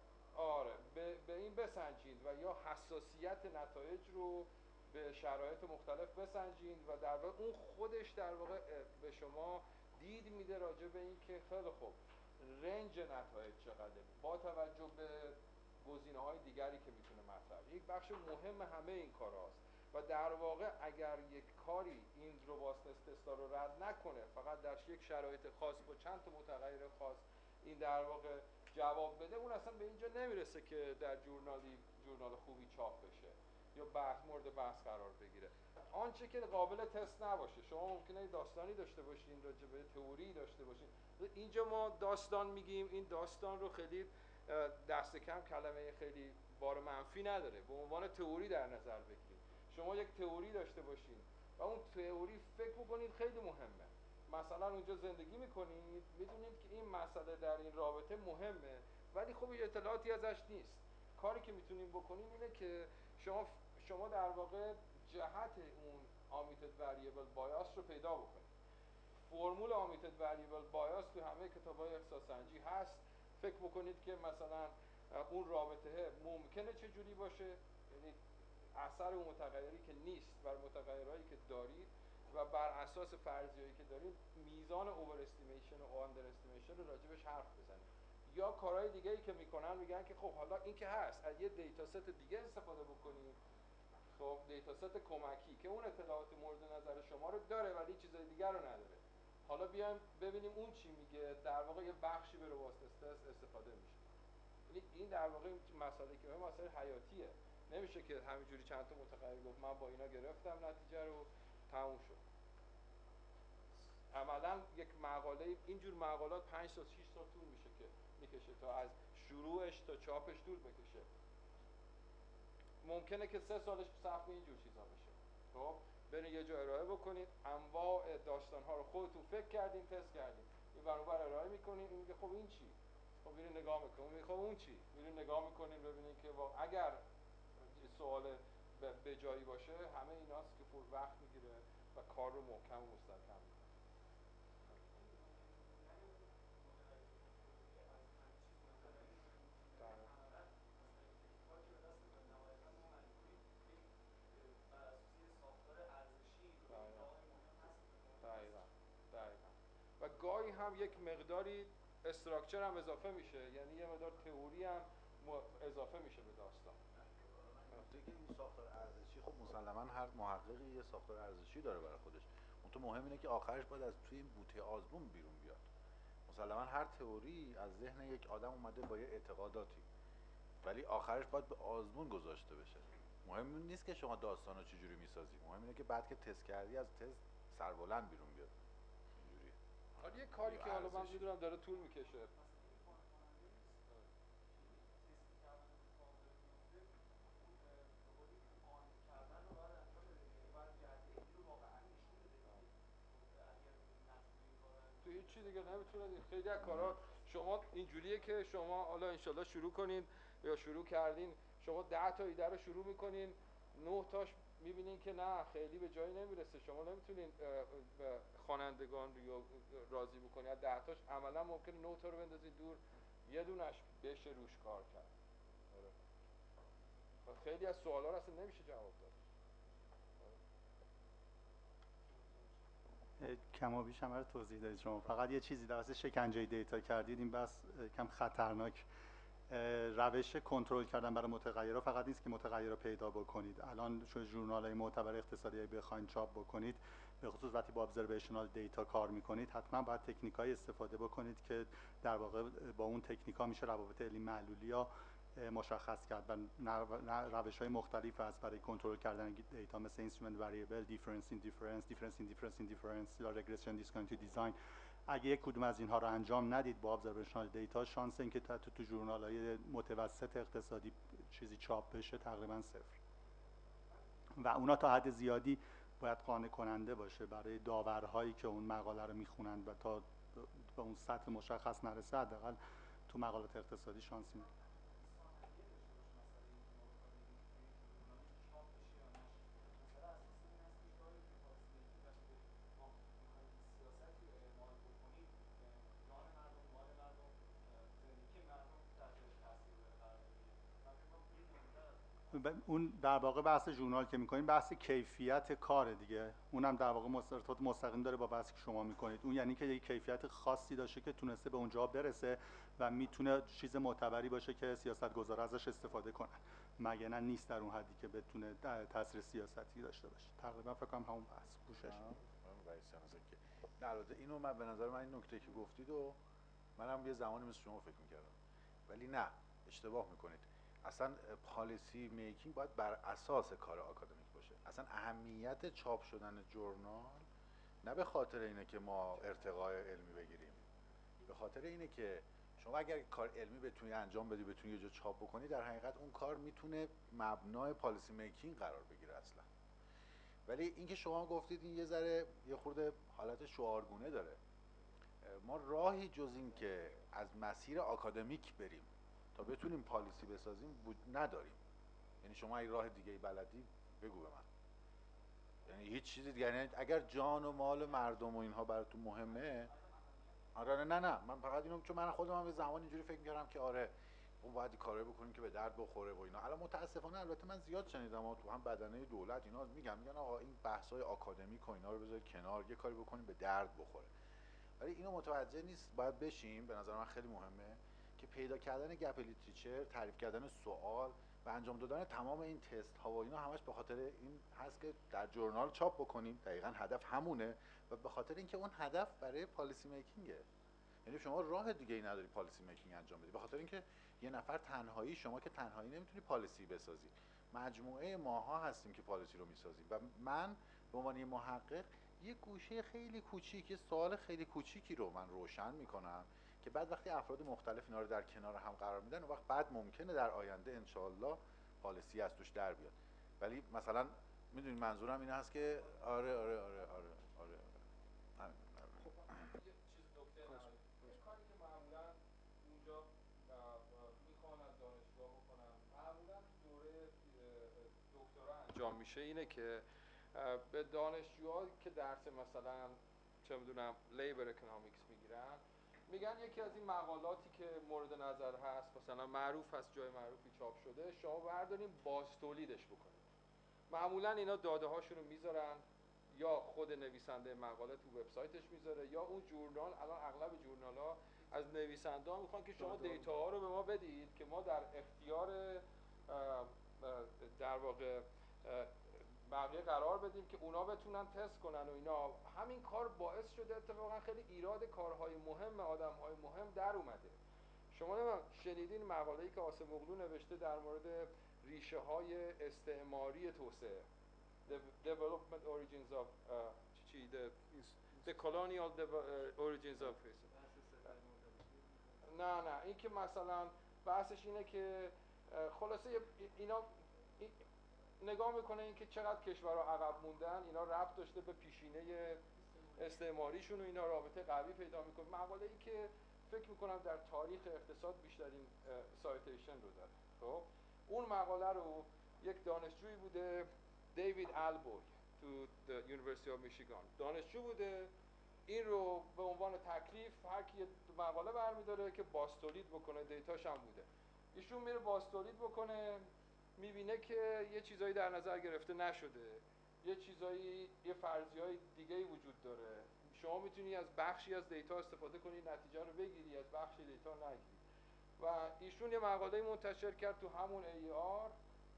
به این بسنجید و یا حساسیت نتایج رو به شرایط مختلف بسنجید و در واقع اون خودش در واقع به شما دید میده راجع به این که خیلی خوب رنج نتایج چقدره با توجه به گزینه‌های دیگری که میتونه مطرح. یک بخش مهم همه این کاراست و در واقع اگر یک کاری این روباستنس تستا رو رد نکنه، فقط در یک شرایط خاص با چند تا متغیر خاص این در واقع جواب بده، اون اصلا به اینجا نمیرسه که در جورنال خوبی چاپ بشه یا مورد بحث قرار بگیره. آنچه که قابل تست نباشه، شما ممکنه داستانی داشته باشین، راجع به تئوری داشته باشین. اینجا ما داستان میگیم، این داستان رو خیلی دست کم کلمه خیلی بار منفی نداره، به عنوان تئوری در نظر بگیرید. شما یک تئوری داشته باشین و اون تئوری فکر بکنید خیلی مهمه، مثلا اونجا زندگی میکنید، میدونید که این مسئله در این رابطه مهمه ولی خب اطلاعاتی ازش نیست. کاری که میتونیم بکنیم اینه که شما در واقع جهت اون omitted variable bias رو پیدا بکنید. فرمول omitted variable bias تو همه کتاب‌های احساس سنجی هست. فکر بکنید که مثلا اون رابطه ممکنه چه جوری باشه، یعنی اثر اون متغیری که نیست بر متغیرهایی که دارید و بر اساس فرضیه‌ای که دارید میزان اوور استیمیشن و آندر استیمیشن رو راجبش حرف بزنید. یا کارهای دیگه‌ای که میکنن میگن که خب حالا این که هست از یه دیتا ست دیگه استفاده بکنید، خب دیتا ست کمکی که اون اطلاعات مورد نظر شما رو داره ولی چیزای دیگر رو نداره. حالا بیایم ببینیم اون چی میگه. در واقع یه بخشی به روباستنس تست استفاده میشه. این در واقع مسئله که مسئله حیاتیه. نمیشه که همینجوری چند تا متغیر گفت من با اینا گرفتم نتیجه رو تموم شد. عملا یک مقاله اینجور مقالات 5 تا 6 سال طول میکشه تا از شروعش تا چاپش طول بکشه. ممکنه که 3 سالش صرف اینجور چیزا بشه. خب برین یه جا ارائه بکنید، انواع داستان‌ها رو خودتون فکر کردین، تست کردین، این برابر ارائه میکنین، این میگه خب این چی؟ خب میرین نگاه میکنین، میگه خب اون چی؟ میرین نگاه میکنین ببینین که اگر سوال به جایی باشه، همه ایناست که پر وقت میگیره و کار رو محکم و مستحکم میکنه. و گاهی هم یک مقداری استراکچر هم اضافه میشه، یعنی یه مقدار تئوری هم اضافه میشه به داستان. دیگه این ساختار ارزشی خب مسلما هر محققی یه ساختار ارزشی داره برای خودش. اون مهم اینه که آخرش باید از توی این بوته آزمون بیرون بیاد. مسلما هر تئوری از ذهن یک آدم اومده با یه اعتقاداتی، ولی آخرش باید به آزمون گذاشته بشه. مهم نیست که شما داستانو چجوری میسازی، مهم اینه که بعد که تست کردی از تست سربلند بیرون بیاد. اینجوریه. حالا یه کاری که حالا من میدونم داره طول میکشه. تو هیچ چیز دیگه نمیتونه. خیلی از کارا شما اینجوریه که شما حالا انشالله شروع کنین یا شروع کردین، شما 10 تا ایده رو شروع میکنین، 9 تاش میبینین که نه خیلی به جایی نمیرسه. شما نمیتونین خوانندگان رو راضی بکنین. از 10 تاش عملا ممکنه 9 تا رو بندازین دور، یه دونش بشه روش کار کرد. و خیلی از سوالا رو اصلا نمیشه جواب داد. کما بیش همه رو توضیح دادید شما. فقط یه چیزی در واسه شکنجه دیتا کردید، این بس کم خطرناک. روش کنترل کردن برای متغیرها فقط نیست که متغیر رو پیدا بکنید. الان شو ژورنال‌های معتبر اقتصادی بخواید چاپ بکنید، به خصوص وقتی با ابزرویشنال دیتا کار میکنید، حتما باید تکنیک‌های استفاده بکنید که در واقع با اون تکنیک‌ها میشه روابط علی معلولیا مشخص کرد و روش‌های مختلف هست برای کنترل کردن دیتا، مثل اینسترومنت واریبل، دیفرنس این دیفرنس یا رگرسیون دیسکانتینیوتی دیزاین. اگه یک کدوم از اینها رو انجام ندید با ابزرویشنال دیتا، شانس اینکه تو ژورنال‌های متوسط اقتصادی چیزی چاپ بشه تقریبا صفر. و اونا تا حد زیادی باید قانع کننده باشه برای داورهایی که اون مقاله رو میخونند و تا به اون سطح مشخص نرسه حداقل تو مقالات اقتصادی شانسی نداره. اون در واقع بحث ژورنال که میکنین بحث کیفیت کار دیگه، اونم در واقع ارتباط مستقیم داره با بحثی که شما میکنید. اون یعنی که یک کیفیت خاصی داشته که تونسته به اونجا برسه و میتونه چیز معتبری باشه که سیاستگزارا ازش استفاده کنن، مگه نه نیست در اون حدی که بتونه تاثیر سیاستی داشته باشه. تقریبا فکر کنم همون بحث پوشش نه. البته اینو من به نظر من این نکته که گفتید و منم یه زمانی مثل شما فکر میکردم، ولی نه، اشتباه میکنید. اصلا پالیسی میکینگ باید بر اساس کار آکادمیک باشه. اصلا اهمیت چاپ شدن جورنال نه به خاطر اینه که ما ارتقای علمی بگیریم، به خاطر اینه که شما اگر کار علمی بتونی انجام بدی، بتونی یه جا چاپ بکنی، در حقیقت اون کار میتونه مبنای پالیسی میکینگ قرار بگیره اصلا. ولی اینکه شما گفتید این یه ذره یه خورده حالت شعارگونه داره. ما راهی جز این که از مسیر آکادمیک بریم تا بتونیم پالیسی بسازیم نداریم. یعنی شما این راه دیگه بلدی بگو به من. یعنی هیچ چیزی دیگه، یعنی اگر جان و مال مردم و اینها براتون مهمه، آره نه من فقط اینو، چون من خودم هم یه زمان اینجوری فکر می‌کردم که آره ما باید کارایی بکنیم که به درد بخوره و اینا. الان متاسفانه البته من زیاد شنیدم و تو هم بدنه دولت اینا میگن آقا این بحث‌های آکادمیک و اینا رو بذارید کنار، یه کاری بکنیم به درد بخوره. ولی اینو متوجه نیست باید بشیم. به نظر من خیلی مهمه که پیدا کردن گپ لیتریچر، تعریف کردن سوال و انجام دادن تمام این تست ها و اینا همش به خاطر این هست که در جورنال چاپ بکنیم. دقیقاً هدف همونه و به خاطر اینکه اون هدف برای پالیسی میکینگه. یعنی شما راه دیگه ای نداری پالیسی میکینگ انجام بدی، به خاطر اینکه یه نفر تنهایی، شما که تنهایی نمیتونی پالیسی بسازی، مجموعه ماها هستیم که پالیسی رو میسازیم. و من به عنوان محقق یه گوشه خیلی کوچیک، یه سوال خیلی کوچیکی رو من روشن میکنم که بعد وقتی افراد مختلف اینا رو در کنار هم قرار میدن، اون وقت بعد ممکنه در آینده انشالله پالیسی از توش در بیاد. ولی مثلا میدونید منظورم این هست که آره همین. یه چیز نکته نهایی، این کاری که معمولا اونجا میخوان از دانشجوها بکنن، معمولا تو دوره دکترا انجام میشه، اینه که به دانشجوها که درس مثلا چه میدونم لیبر اکونومیکس میگیرن، میگن یکی از این مقالاتی که مورد نظر هست، مثلا معروف هست، جای معروفی چاپ شده، شما بردارین بازتولیدش بکنید. معمولا اینا داده هاشون رو میذارن، یا خود نویسنده مقاله تو وبسایتش میذاره، یا اون جورنال. الان اغلب جورنال ها از نویسنده ها میخوان که شما دیتا ها رو به ما بدید که ما در اختیار در واقع بقیه قرار بدیم که اونا بتونن تست کنن و اینا. همین کار باعث شده اتفاقا خیلی ایراد کارهای مهم آدمهای مهم در اومده. شما شنیدین مقاله‌ای که آسم اغلو نوشته در مورد ریشه های استعماری توسعه، development origins of the colonial origins of نه این که مثلا بحثش اینه که خلاصه اینا نگاه میکنه این که چقدر کشورها عقب موندن، اینا ربط داشته به پیشینه استعماریشون و اینا رابطه قوی پیدا میکنه. مقاله‌ای که فکر میکنم در تاریخ اقتصاد بیشترین سایتیشن رو داره. خب اون مقاله رو یک دانشجویی بوده، دیوید البوی، تو یونیورسیتی آف میشیگان دانشجو بوده. این رو به عنوان تکلیف هر کی مقاله برمیداره که باستولید بکنه، دیتاش هم بوده. ایشون میره باستولید بکنه، میبینه که یه چیزایی در نظر گرفته نشده، یه چیزایی، یه فرضیه‌های دیگه‌ای وجود داره. شما میتونی از بخشی از دیتا استفاده کنی، نتیجه رو بگیری، از بخشی دیتا نگیری. و ایشون یه مقاله منتشر کرد تو همون AER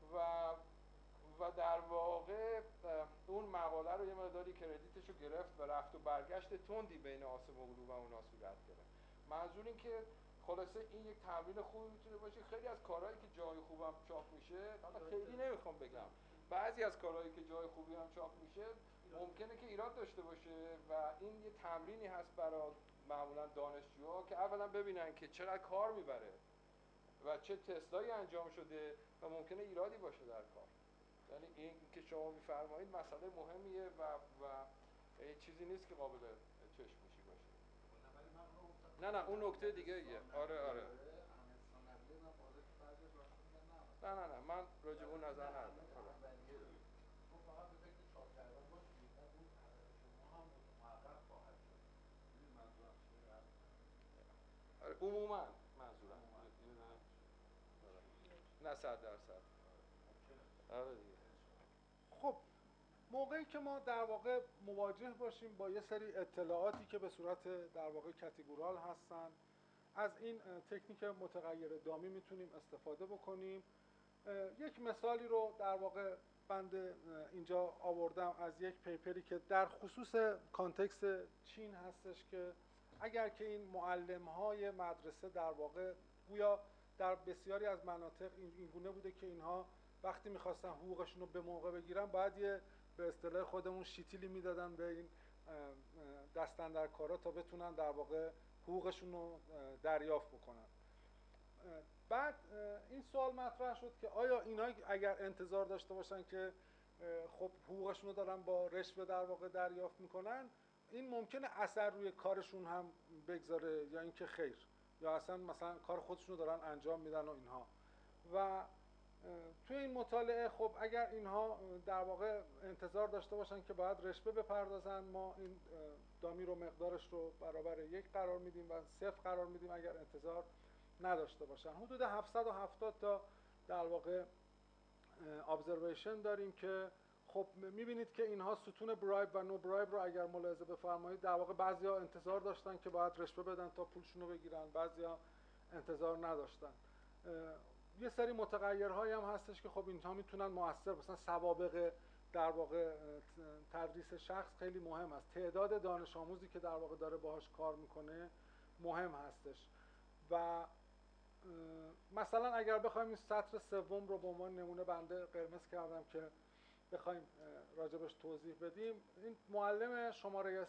و در واقع اون مقاله رو یه مقداری کردیتش رو گرفت و رفت و برگشت تندی بین آسم اغلو و اونا صورت گرفت. منظور این که خلاصه این یک تمرین خوبی میتونه باشه. خیلی از کارهایی که جای خوبم چاپ میشه، حالا خیلی نمیخوام بگم، بعضی از کارهایی که جای خوبی هم چاپ میشه ممکنه که ایراد داشته باشه و این یه تمرینی هست برای معمولا دانشجوها که اولا ببینن که چقدر کار میبره و چه تستایی انجام شده و ممکنه ایرادی باشه در کار. یعنی این که شما میفرمایید مسئله مهمیه و چیزی نیست که قابل چشم‌پوشی باشه. نه اون نکته دیگه ایه. آره نه من راجع به اون نظر ندارم. عموما منظورم نه 100%. آره دیگه. خب موقعی که ما در واقع مواجه باشیم با یه سری اطلاعاتی که به صورت در واقع کاتگورال هستن، از این تکنیک متغیر دامی میتونیم استفاده بکنیم. یک مثالی رو در واقع بند اینجا آوردم از یک پیپری که در خصوص کانتکست چین هستش که اگر که این معلم‌های مدرسه در واقع گویا در بسیاری از مناطق اینگونه بوده که اینها وقتی میخواستن حقوقشون رو به موقع بگیرن باید یه به اصطلاح خودمون شیتیلی میدادن به این دستاندرکارا تا بتونن در واقع حقوقشون رو دریافت بکنن. بعد این سوال مطرح شد که آیا اینا اگر انتظار داشته باشن که خب حقوقشون رو دارن با رشوه در واقع دریافت میکنن، این ممکنه اثر روی کارشون هم بگذاره یا اینکه خیر، یا اصلا مثلا کار خودشون رو دارن انجام میدن و اینها. و توی این مطالعه خب اگر اینها در واقع انتظار داشته باشن که باید رشوه بپردازن، ما این دامی رو مقدارش رو برابر 1 قرار میدیم و 0 قرار میدیم اگر انتظار نداشته باشن. حدود 770 تا در واقع ابزرویشن داریم که خب میبینید که اینها ستون برایب و نو برایب رو اگر ملاحظه بفرمایید در واقع بعضیا انتظار داشتن که باید رشوه بدن تا پولشون رو بگیرن، بعضیا انتظار نداشتن. یه سری متغیرهایی هم هستش که خب اینها میتونن مؤثر، مثلا سوابق در واقع تدریس شخص خیلی مهم است. تعداد دانش آموزی که در واقع داره باهاش کار میکنه مهم هستش. و مثلا اگر بخوایم این سطر سوم رو به عنوان نمونه بنده قرمز کردم که بخوایم راجبش توضیح بدیم، این معلم شماره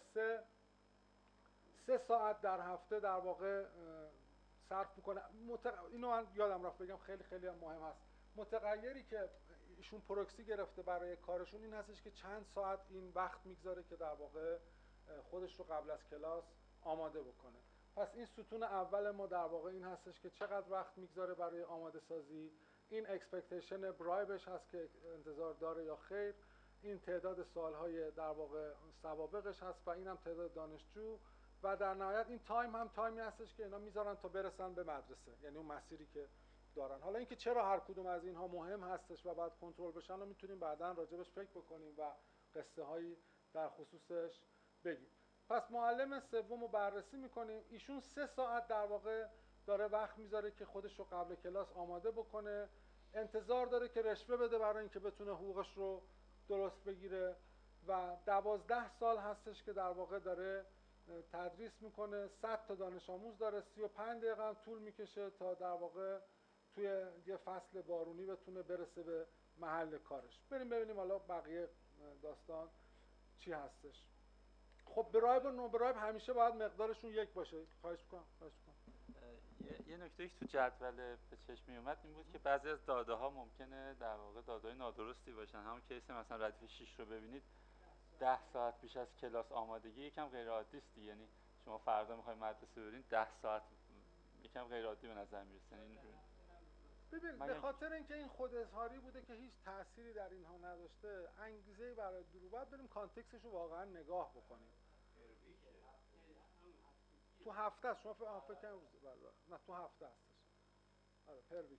3 ساعت در هفته در واقع صرف میکنه. اینو من یادم رفت بگم، خیلی خیلی هم مهم هست. متغیری که ایشون پروکسی گرفته برای کارشون این هستش که چند ساعت این وقت میگذاره که در واقع خودش رو قبل از کلاس آماده بکنه. پس این ستون اول ما در واقع این هستش که چقدر وقت میگذاره برای آماده سازی. این اکسپکتیشن برایبش هست که انتظار داره یا خیر. این تعداد سالهای در واقع سوابقش هست و اینم تعداد دانشجو. و در نهایت این تایم هم تایمی هستش که اینا میذارن تا برسن به مدرسه، یعنی اون مسیری که دارن. حالا اینکه چرا هر کدوم از اینها مهم هستش و باید کنترل بشن رو میتونیم بعداً راجبش فکر بکنیم و قصه هایی در خصوصش بگیم. پس معلم سوم رو بررسی میکنیم. ایشون 3 ساعت در واقع داره وقت میذاره که خودش رو قبل کلاس آماده بکنه. انتظار داره که رشوه بده برای اینکه بتونه حقوقش رو درست بگیره و 12 سال هستش که در واقع داره تدریس میکنه. 100 تا دانش آموز داره. 35 دقیقه هم طول میکشه تا در واقع توی یه فصل بارونی بتونه برسه به محل کارش. بریم ببینیم حالا بقیه داستان چی هستش. خب برایب و نو برایب همیشه باید مقدارشون یک باشه. خواهش میکنم. یه نکته که تو جدول به چشم می اومد این بود که بعضی از داده ها ممکنه در واقع داده‌های نادرستی باشن. همون کیس مثلا ردیف 6 رو ببینید 10 ساعت پیش از کلاس آمادگی یکم غیر عادی است. یعنی شما فردا میخواید مدرسه برین 10 ساعت یکم غیر عادی به نظر میرسه. این ببین به خاطر اینکه این خود اظهاری بوده که هیچ تأثیری در اینها نداشته، انگیزه برای دروغ، باید بریم کانتکستش رو واقعا نگاه بکنیم. تو هفته است. شما فکر کنم نه تو هفته هستش. آره پرویک.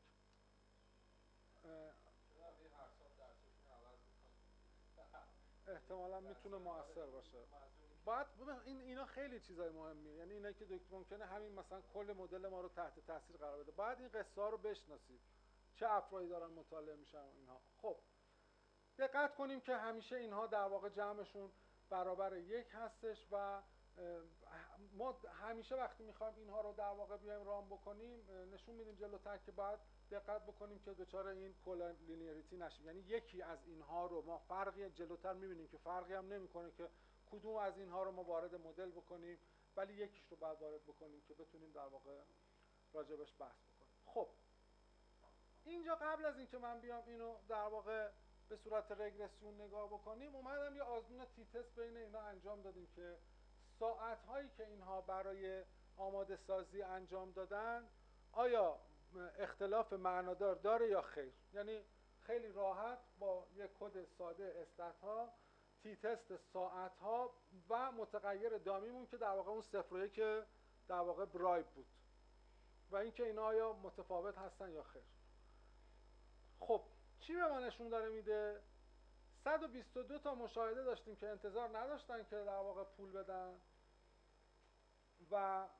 احتمالاً میتونه مؤثر باشه. باید اینا خیلی چیزای مهمیه. یعنی اینا که دکتر ممکنه همین مثلا کل مدل ما رو تحت تاثیر قرار بده. باید این قصه ها رو بشناسید. چه افرادی دارن مطالعه میشن اینها. خب دقت کنیم که همیشه اینها در واقع جمعشون برابر 1 هستش و ما همیشه وقتی میخوایم اینها رو در واقع بیایم رام بکنیم نشون میدیم جلوتر که باید دقت بکنیم که دچار این کولینیریتی نشیم. یعنی یکی از اینها رو ما فرقی جلوتر میبینیم که فرقی هم نمیکنه که کدوم از اینها رو ما وارد مدل بکنیم، ولی یکیش رو باید وارد بکنیم که بتونیم در واقع راجبش بحث بکنیم. خب اینجا قبل از اینکه من بیام اینو در واقع به صورت رگرسیون نگاه بکنیم، اومدم یه آزمون تی تست بین اینا انجام دادیم که ساعت هایی که اینها برای آماده سازی انجام دادن آیا اختلاف معنادار داره یا خیر. یعنی خیلی راحت با یک کد ساده استات ها تی تست ساعت ها و متغیر دامیمون که در واقع اون 0 و 1 در واقع برایب بود و اینکه اینا آیا متفاوت هستن یا خیر. خب چی به ما نشون داره میده؟ 122 تا مشاهده داشتیم که انتظار نداشتن که در واقع پول بدن و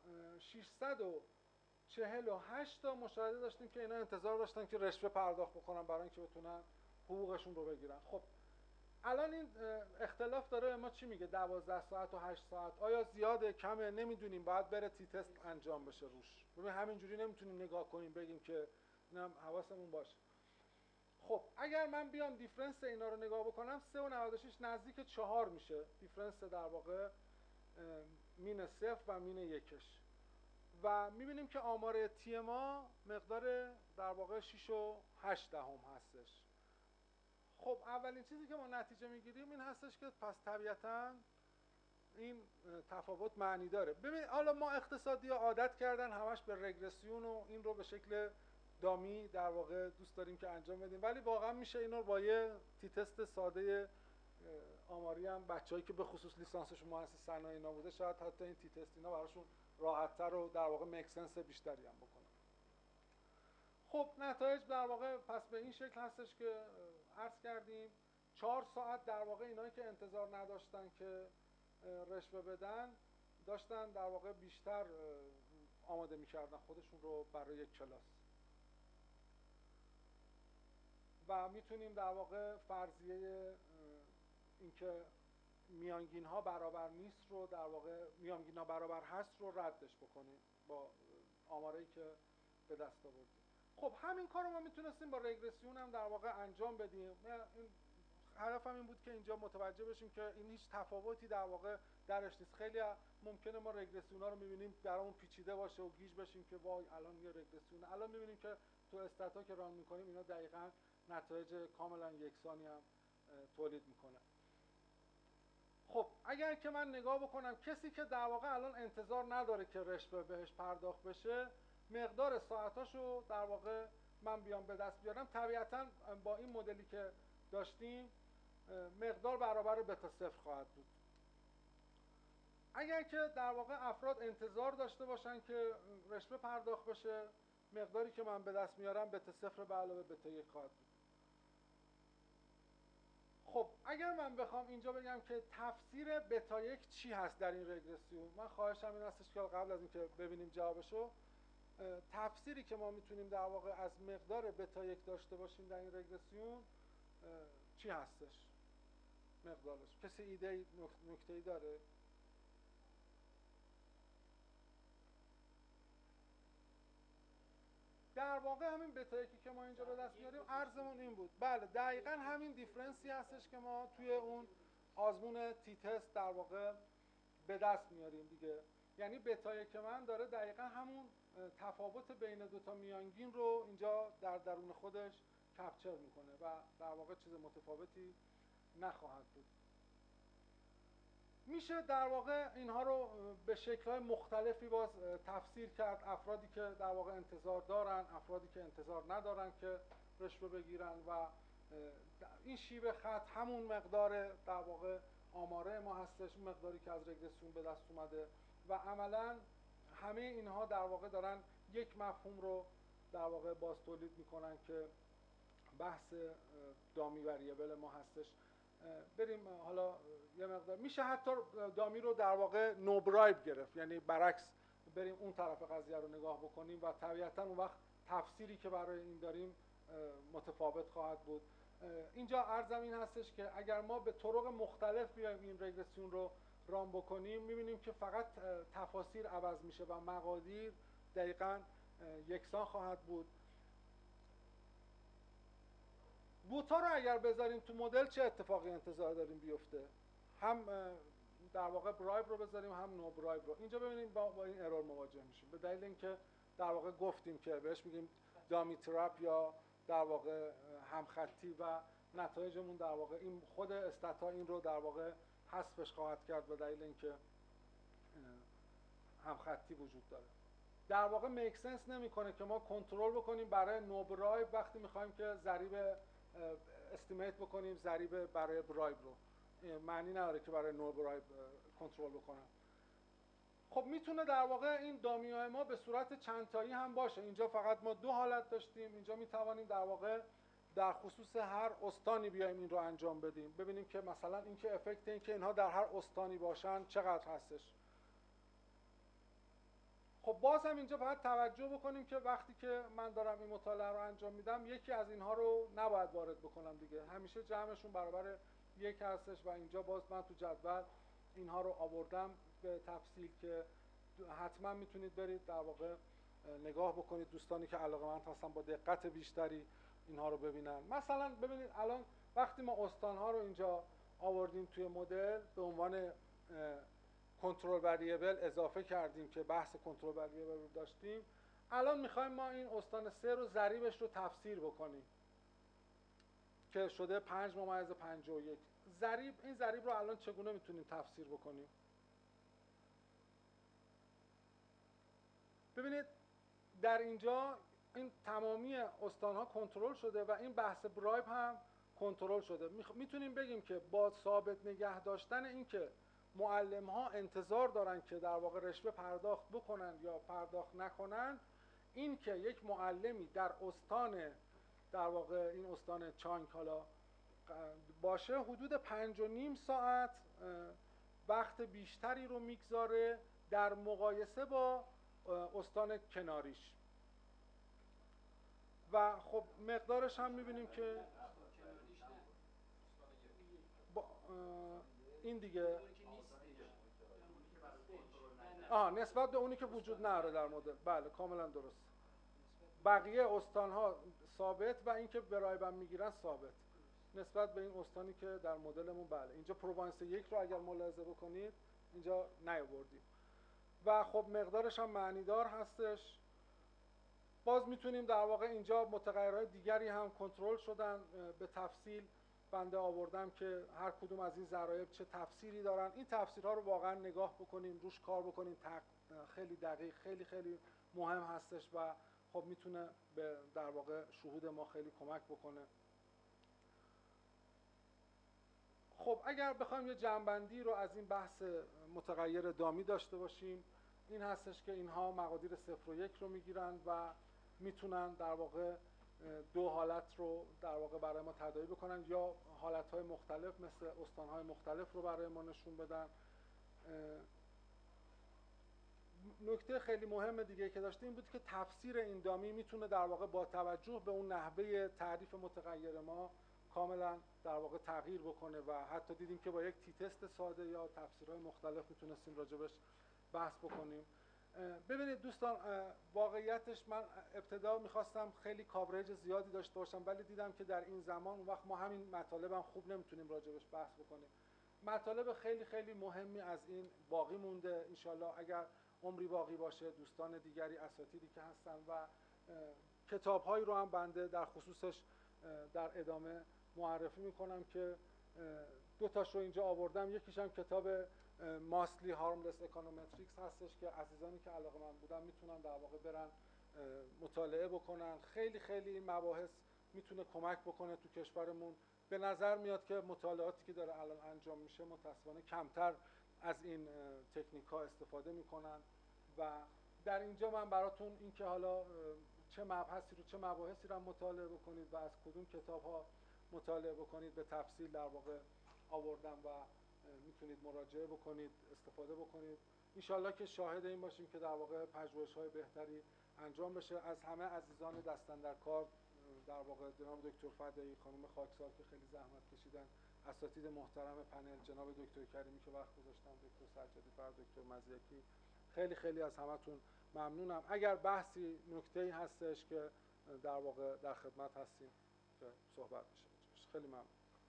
648 تا مشاهده داشتیم که اینا انتظار داشتن که رشوه پرداخت بکنن برای اینکه بتونن حقوقشون رو بگیرن. خب الان این اختلاف داره ما چی میگه؟ 12 ساعت و 8 ساعت آیا زیاده کمه نمیدونیم، باید بره تی تست انجام بشه روش. ببین همینجوری نمیتونیم نگاه کنیم بگیم که اینم حواسمون باشه. خب اگر من بیام دیفرنس اینا رو نگاه بکنم 3.96 نزدیک 4 میشه. دیفرنس در واقع مین 0 و مین 1 و میبینیم که آمار تی ما مقدار در واقع 6.8 هستش. خب اولین چیزی که ما نتیجه میگیریم این هستش که پس طبیعتاً این تفاوت معنی داره. ببین حالا ما اقتصادی ها عادت کردن همش به رگرسیون و این رو به شکل دامی در واقع دوست داریم که انجام بدیم، ولی واقعا میشه اینو با یه تی تست ساده آماری هم بچه‌ای که به خصوص لیسانسشون مهندسی صنایع اینا بوده شاید حتی این تی تست اینا براشون راحت‌تر و در واقع مکسنس بیشتری هم بکنه. خب نتایج در واقع پس به این شکل هستش که عرض کردیم 4 ساعت در واقع اینایی که انتظار نداشتن که رشوه بدن داشتن در واقع بیشتر آماده می‌کردن خودشون رو برای یک کلاس و میتونیم در واقع فرضیه اینکه میانگین ها برابر نیست رو در واقع میانگین ها برابر هست رو ردش بکنیم با آمارایی که به دست آوردیم. خب همین کار رو ما میتونستیم با رگرسیون هم در واقع انجام بدیم. این هدفم این بود که اینجا متوجه بشیم که این هیچ تفاوتی در واقع درش نیست. خیلی ممکنه ما رگرسیونا رو می‌بینیم برامون پیچیده باشه و گیج بشیم که وای الان یه رگرسیون. الان می‌بینیم که تو استاتا که ران می‌کنیم اینا دقیقاً نتایج کاملا یکسانی هم تولید می‌کنه. خب اگر که من نگاه بکنم کسی که در واقع الان انتظار نداره که رشوه بهش پرداخت بشه، مقدار ساعتاشو در واقع من بیام به دست بیارم، طبیعتاً با این مدلی که داشتیم مقدار برابر بتا صفر خواهد بود. اگر که در واقع افراد انتظار داشته باشن که رشوه پرداخت بشه، مقداری که من به دست میارم بتا صفر به علاوه بتا یک خواهد بود. خب اگر من بخوام اینجا بگم که تفسیر بتا یک چی هست در این رگرسیون، من خواهشم این هستش که قبل از اینکه ببینیم جوابشو، تفسیری که ما میتونیم در واقع از مقدار بتا یک داشته باشیم در این رگرسیون چی هستش؟ مقدارش کسی ایده نکته‌ای داره؟ در واقع همین بتا یکی که ما اینجا به دست میاریم ارزمون این بود. بله دقیقاً همین دیفرنسی هستش که ما توی اون آزمون تی تست در واقع به دست میاریم دیگه. یعنی بتا یک من داره دقیقاً همون تفاوت بین دوتا میانگین رو اینجا در درون خودش کپچر میکنه و در واقع چیز متفاوتی نخواهد بود. میشه در واقع اینها رو به شکل‌های مختلفی باز تفسیر کرد. افرادی که در واقع انتظار دارن، افرادی که انتظار ندارن که رشوه بگیرن و این شیوه خط همون مقدار در واقع آماره ما هستش، مقداری که از رگرسیون به دست اومده و عملاً همه اینها در واقع دارن یک مفهوم رو در واقع باز تولید میکنن که بحث دامی وریبل ما هستش. بریم حالا یه مقدار میشه حتی دامی رو در واقع نو برایب گرفت، یعنی برعکس بریم اون طرف قضیه رو نگاه بکنیم و طبیعتا اون وقت تفسیری که برای این داریم متفاوت خواهد بود. اینجا عرضم این هستش که اگر ما به طرق مختلف بیایم این رگرسیون رو ران بکنیم میبینیم که فقط تفاسیر عوض میشه و مقادیر دقیقاً یکسان خواهد بود. بوتا رو اگر بذاریم تو مدل چه اتفاقی انتظار داریم بیفته؟ هم در واقع برایب رو بذاریم هم نو برایب رو. اینجا ببینیم با این ارور مواجه میشیم به دلیل اینکه در واقع گفتیم که بهش میگیم دامی ترپ یا در واقع همخطی و نتایجمون در واقع این خود استاتا این رو در واقع حذفش خواهد کرد به دلیل اینکه همخطی وجود داره. در واقع میک سنس نمیکنه که ما کنترل بکنیم برای نو برایب وقتی میخوایم که ضریب استیمیت بکنیم ضریب برای برایب رو. معنی نداره که برای نو برایب کنترل بکنم. خب میتونه در واقع این دامیای ما به صورت چند تایی هم باشه. اینجا فقط ما دو حالت داشتیم. اینجا میتوانیم در واقع در خصوص هر استانی بیایم این رو انجام بدیم. ببینیم که مثلا اینکه افکت این که اینها در هر استانی باشن چقدر هستش. خب باز هم اینجا باید توجه بکنیم که وقتی که من دارم این مطالعه رو انجام میدم یکی از اینها رو نباید وارد بکنم دیگه. همیشه جمعشون برابر یک هستش و اینجا باز من تو جدول اینها رو آوردم به تفصیل که حتما میتونید برید در واقع نگاه بکنید. دوستانی که علاقه‌مند هستن با دقت بیشتری اینها رو ببینن. مثلا ببینید الان وقتی ما استان‌ها رو اینجا آوردیم توی مدل به عنوان کنترل وریبل اضافه کردیم که بحث کنترل وریبل رو داشتیم، الان میخوایم ما این استان 3 رو ضریبش رو تفسیر بکنیم که شده 5/51. این ضریب رو الان چگونه میتونیم تفسیر بکنیم؟ ببینید در اینجا این تمامی استان‌ها کنترل شده و این بحث برایب هم کنترل شده. میتونیم بگیم که با ثابت نگه داشتن این که معلم‌ها انتظار دارن که در واقع رشوه پرداخت بکنن یا پرداخت نکنن، این که یک معلمی در استان در واقع این استان چانگ حالا باشه حدود 5.5 ساعت وقت بیشتری رو میگذاره در مقایسه با استان کناریش و خب مقدارش هم میبینیم که این دیگه نسبت به اونی که وجود نداره در مدل. بله کاملا درست. بقیه استان‌ها ثابت و اینکه برایبن میگیرن ثابت نسبت به این استانی که در مدلمون. بله اینجا پروانس 1 رو اگر ملاحظه بکنید اینجا نیاوردیم و خب مقدارش هم معنیدار هستش. باز میتونیم در واقع اینجا متغیرهای دیگری هم کنترل شدن به تفصیل بنده آوردم که هر کدوم از این ضرایب چه تفسیری دارن. این تفسیرها رو واقعا نگاه بکنیم، روش کار بکنیم، خیلی دقیق، خیلی خیلی مهم هستش و خب میتونه به در واقع شهود ما خیلی کمک بکنه. خب اگر بخوایم یه جمع‌بندی رو از این بحث متغیر دامی داشته باشیم، این هستش که اینها مقادیر 0 و 1 رو میگیرن و میتونن در واقع دو حالت رو در واقع برای ما تداعی بکنن یا حالتهای مختلف مثل استانهای مختلف رو برای ما نشون بدن. نکته خیلی مهم دیگه که داشتیم این بود که تفسیر این دامی میتونه در واقع با توجه به اون نحوه تعریف متغیر ما کاملا در واقع تغییر بکنه و حتی دیدیم که با یک تی تست ساده یا تفسیرهای مختلف میتونستیم راجبش بحث بکنیم. ببینید دوستان، واقعیتش من ابتدا میخواستم خیلی کاورج زیادی داشته باشم ولی دیدم که در این زمان اون وقت ما همین مطالب هم خوب نمیتونیم راجبش بحث بکنیم. مطالب خیلی خیلی مهمی از این باقی مونده. انشالله اگر عمری باقی باشه دوستان دیگری اساتیدی که هستن و کتاب‌هایی رو هم بنده در خصوصش در ادامه معرفی میکنم که دو تاش رو اینجا آوردم. یکیش هم کتاب ماستلی هارملس اکونومتریکس هستش که عزیزانی که علاقه‌مند بودن میتونن در واقع برن مطالعه بکنن. خیلی خیلی این مباحث میتونه کمک بکنه تو کشورمون. به نظر میاد که مطالعاتی که داره الان انجام میشه متأسفانه کمتر از این تکنیک ها استفاده میکنن و در اینجا من براتون این که حالا چه مبحثی رو چه مباحثی رو مطالعه بکنید و از کدوم کتاب ها مطالعه بکنید به تفصیل در واقع آوردم و میتونید مراجعه بکنید، استفاده بکنید. انشالله که شاهد این باشیم که در واقع پژوهش‌های بهتری انجام بشه. از همه عزیزان دست‌اندرکار در واقع جناب دکتر فدایی، خانم خاکسار که خیلی زحمت کشیدن، اساتید محترم پنل، جناب دکتر کریمی که وقت گذاشتن، دکتر سجادی فرد، دکتر مزیکی، خیلی خیلی از همتون ممنونم. اگر بحثی نکته‌ای هستش که در واقع در خدمت هستیم که صحبت بشه. خیلی ممنون.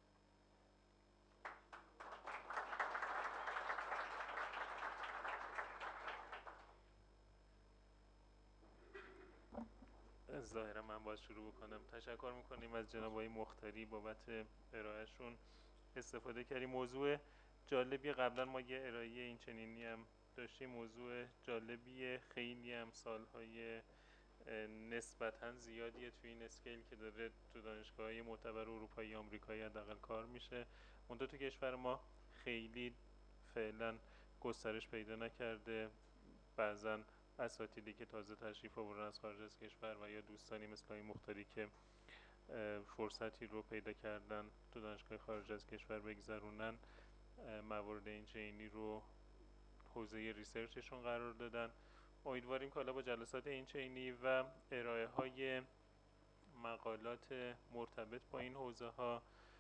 ظاهرا من باید شروع بکنم. تشکر میکنیم از جناب آقای مختاری بابت ارائهشون. استفاده کردیم. موضوع جالبی قبلا ما یه ارائه این چنینی هم داشتیم. موضوع جالبیه، خیلی هم سالهای نسبتا زیادیه توی این اسکیل که داره تو دانشگاه‌های معتبر اروپایی آمریکایی حداقل کار میشه. منتها تو کشور ما خیلی فعلا گسترش پیدا نکرده. بعضا اساتیدی که تازه تشریف آوردن از خارج از کشور و یا دوستانی مثل آقای مختاری که فرصتی رو پیدا کردن تو دانشگاه خارج از کشور بگذرونن، موارد این چنینی رو حوزه ریسرچشون قرار دادن. امیدواریم که حالا با جلسات این چنینی و ارائه های مقالات مرتبط با این حوزه ها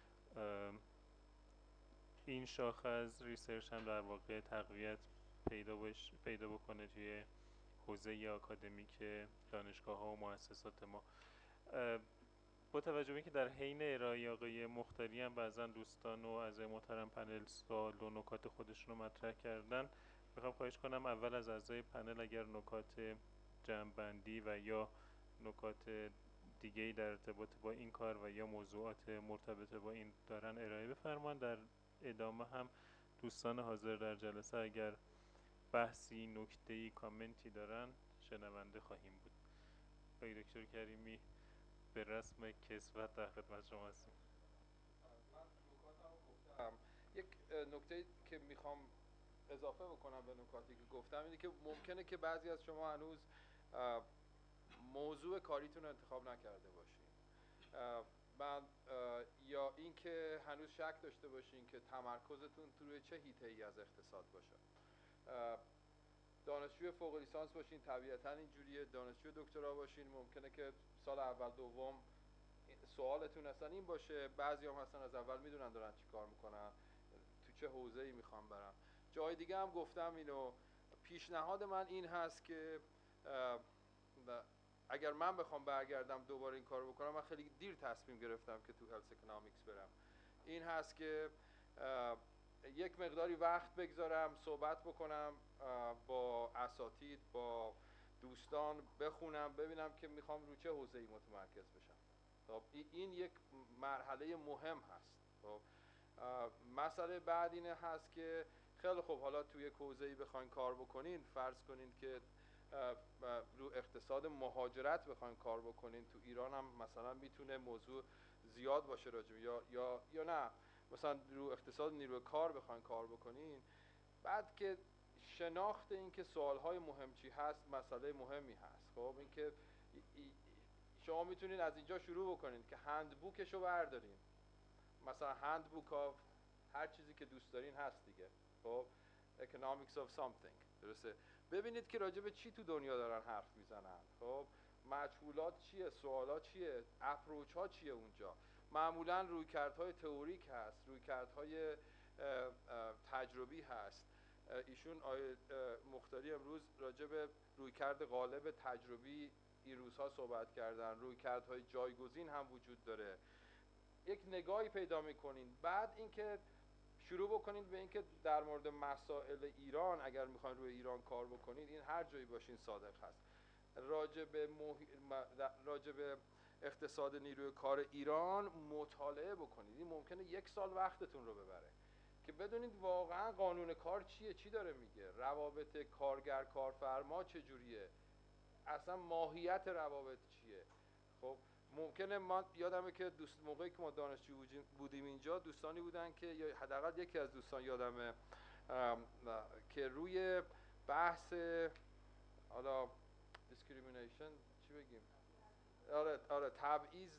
این شاخه از ریسرچ هم در واقع تقویت پیدا بکنه توی حوزه آکادمیک دانشگاه ها و مؤسسات ما. با توجه به اینکه در حین ارائه آقای مختاری هم بعضا دوستان و اعضای محترم پنل سوال و نکات خودشون رو مطرح کردن، میخوام خواهش کنم اول از اعضای پنل اگر نکات جمع‌بندی و یا نکات دیگه‌ای در ارتباط با این کار و یا موضوعات مرتبط با این دارن ارائه بفرمان. در ادامه هم دوستان حاضر در جلسه اگر بحثی، نکته‌ای، کامنتی دارن شنونده خواهیم بود. آقای دکتر کریمی به رسم کسوت در خدمت شما هستیم. من نکاتم گفتم. یک نکته که میخوام اضافه بکنم به نکاتی که گفتم اینه که ممکنه که بعضی از شما هنوز موضوع کاریتون رو انتخاب نکرده باشین. من یا اینکه هنوز شک داشته باشین که تمرکزتون روی چه حیطه‌ای از اقتصاد باشه. دانشجوی فوق لیسانس باشین طبیعتاً اینجوریه، دانشجوی دکترا باشین ممکنه که سال اول دوم سوالتون اصلا این باشه. بعضی هم هستن از اول میدونن دارن چی کار میکنن، تو چه حوزه‌ای میخوان برن. جای دیگه هم گفتم اینو، پیشنهاد من این هست که اگر من بخوام برگردم دوباره این کارو بکنم، من خیلی دیر تصمیم گرفتم که تو هلت اکونومیکس برم. این هست که یک مقداری وقت بگذارم، صحبت بکنم با اساتید، با دوستان، بخونم، ببینم که میخوام رو چه حوزه‌ای متمرکز بشم. خب این یک مرحله مهم هست. خب مسئله بعد اینه هست که خیلی خوب، حالا توی یک حوزه‌ای بخواین کار بکنین، فرض کنین که رو اقتصاد مهاجرت بخواین کار بکنین، تو ایران هم مثلا میتونه موضوع زیاد باشه راجع یا نه، مثلا رو اقتصاد نیروی کار بخواین کار بکنین، بعد که شناخت این که سوالهای مهم چی هست مسئله مهمی هست. خب این که شما میتونین از اینجا شروع بکنین که هندبوکشو بردارین، مثلا هندبوک آف هر چیزی که دوست دارین هست دیگه. خب economics of something، درسته؟ ببینید که راجع به چی تو دنیا دارن حرف میزنن. خب مجهولات چیه، سوالات چیه، اپروچ ها چیه اونجا. معمولا رویکردهای تئوریک هست، رویکردهای تجربی هست. ایشون مختاری امروز راجع به رویکرد غالب تجربی این روزها صحبت کردن. رویکردهای جایگزین هم وجود داره. یک نگاهی پیدا میکنین، بعد اینکه شروع بکنید به اینکه در مورد مسائل ایران، اگر میخواین روی ایران کار بکنید، این هر جایی باشین صادق هست، راجع به اقتصاد نیروی کار ایران مطالعه بکنید. این ممکنه 1 سال وقتتون رو ببره که بدونید واقعا قانون کار چیه، چی داره میگه، روابط کارگر کارفرما چجوریه، اصلا ماهیت روابط چیه. خب ممکنه ما یادمه که موقعی که ما دانشجو بودیم اینجا، دوستانی بودن که یا حداقل یکی از دوستان یادمه که روی بحث حالا discrimination چی بگیم، آره تبعیض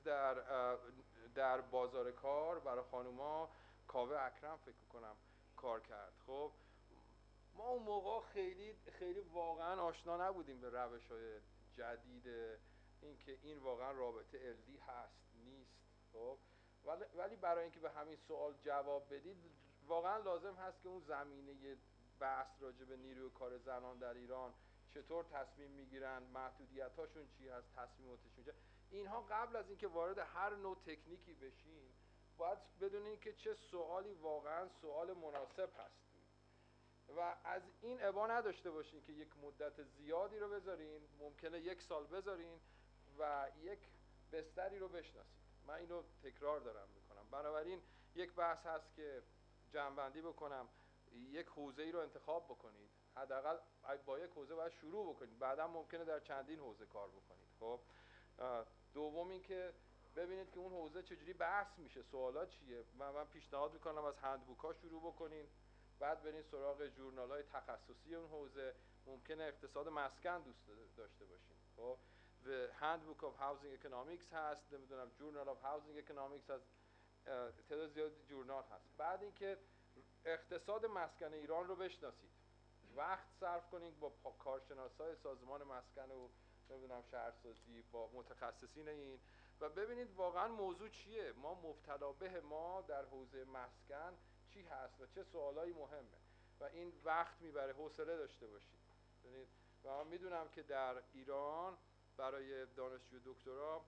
در بازار کار برای خانوما، کاوه اکرم فکر کنم کار کرد. خب ما اون موقع خیلی واقعا آشنا نبودیم به روش‌های جدید اینکه این واقعا رابطه علمی هست نیست. خب ولی برای اینکه به همین سوال جواب بدید، واقعا لازم هست که اون زمینه بحث راجع به نیروی کار زنان در ایران چطور تصمیم میگیرن، محدودیتاشون چی هست، تصمیماتشون چیه، اینها قبل از اینکه وارد هر نوع تکنیکی بشین باید بدونین که چه سوالی واقعا سوال مناسب هست و از این ابا نداشته باشین که یک مدت زیادی رو بذارین، ممکنه 1 سال بذارین و یک بستری رو بشناسید. من اینو تکرار دارم میکنم. بنابراین یک بحث هست که جمع‌بندی بکنم، یک حوزه‌ای رو انتخاب بکنید، حداقل با یک حوزه باید شروع بکنید، بعدا ممکنه در چندین حوزه کار بکنید. خب دوم این که ببینید که اون حوزه چجوری بحث میشه، سوالات چیه. من پیشنهاد میکنم از هندبوک‌ها شروع بکنین، بعد برین سراغ ژورنال‌های تخصصی اون حوزه. ممکنه اقتصاد مسکن دوست داشته باشین. خب The Handbook of Housing Economics هست، نمیدونم Journal of Housing Economics هست، تعداد زیادی جورنال هست. بعد اینکه اقتصاد مسکن ایران رو بشناسید، وقت صرف کنید با کارشناسای سازمان مسکن و نمیدونم شهرسازی، با متخصصین این، و ببینید واقعا موضوع چیه، ما مبتلا به ما در حوزه مسکن چی هست و چه سوالایی مهمه، و این وقت میبره. حوصله داشته باشید. ببینید و من میدونم که در ایران برای دانشجو دکترا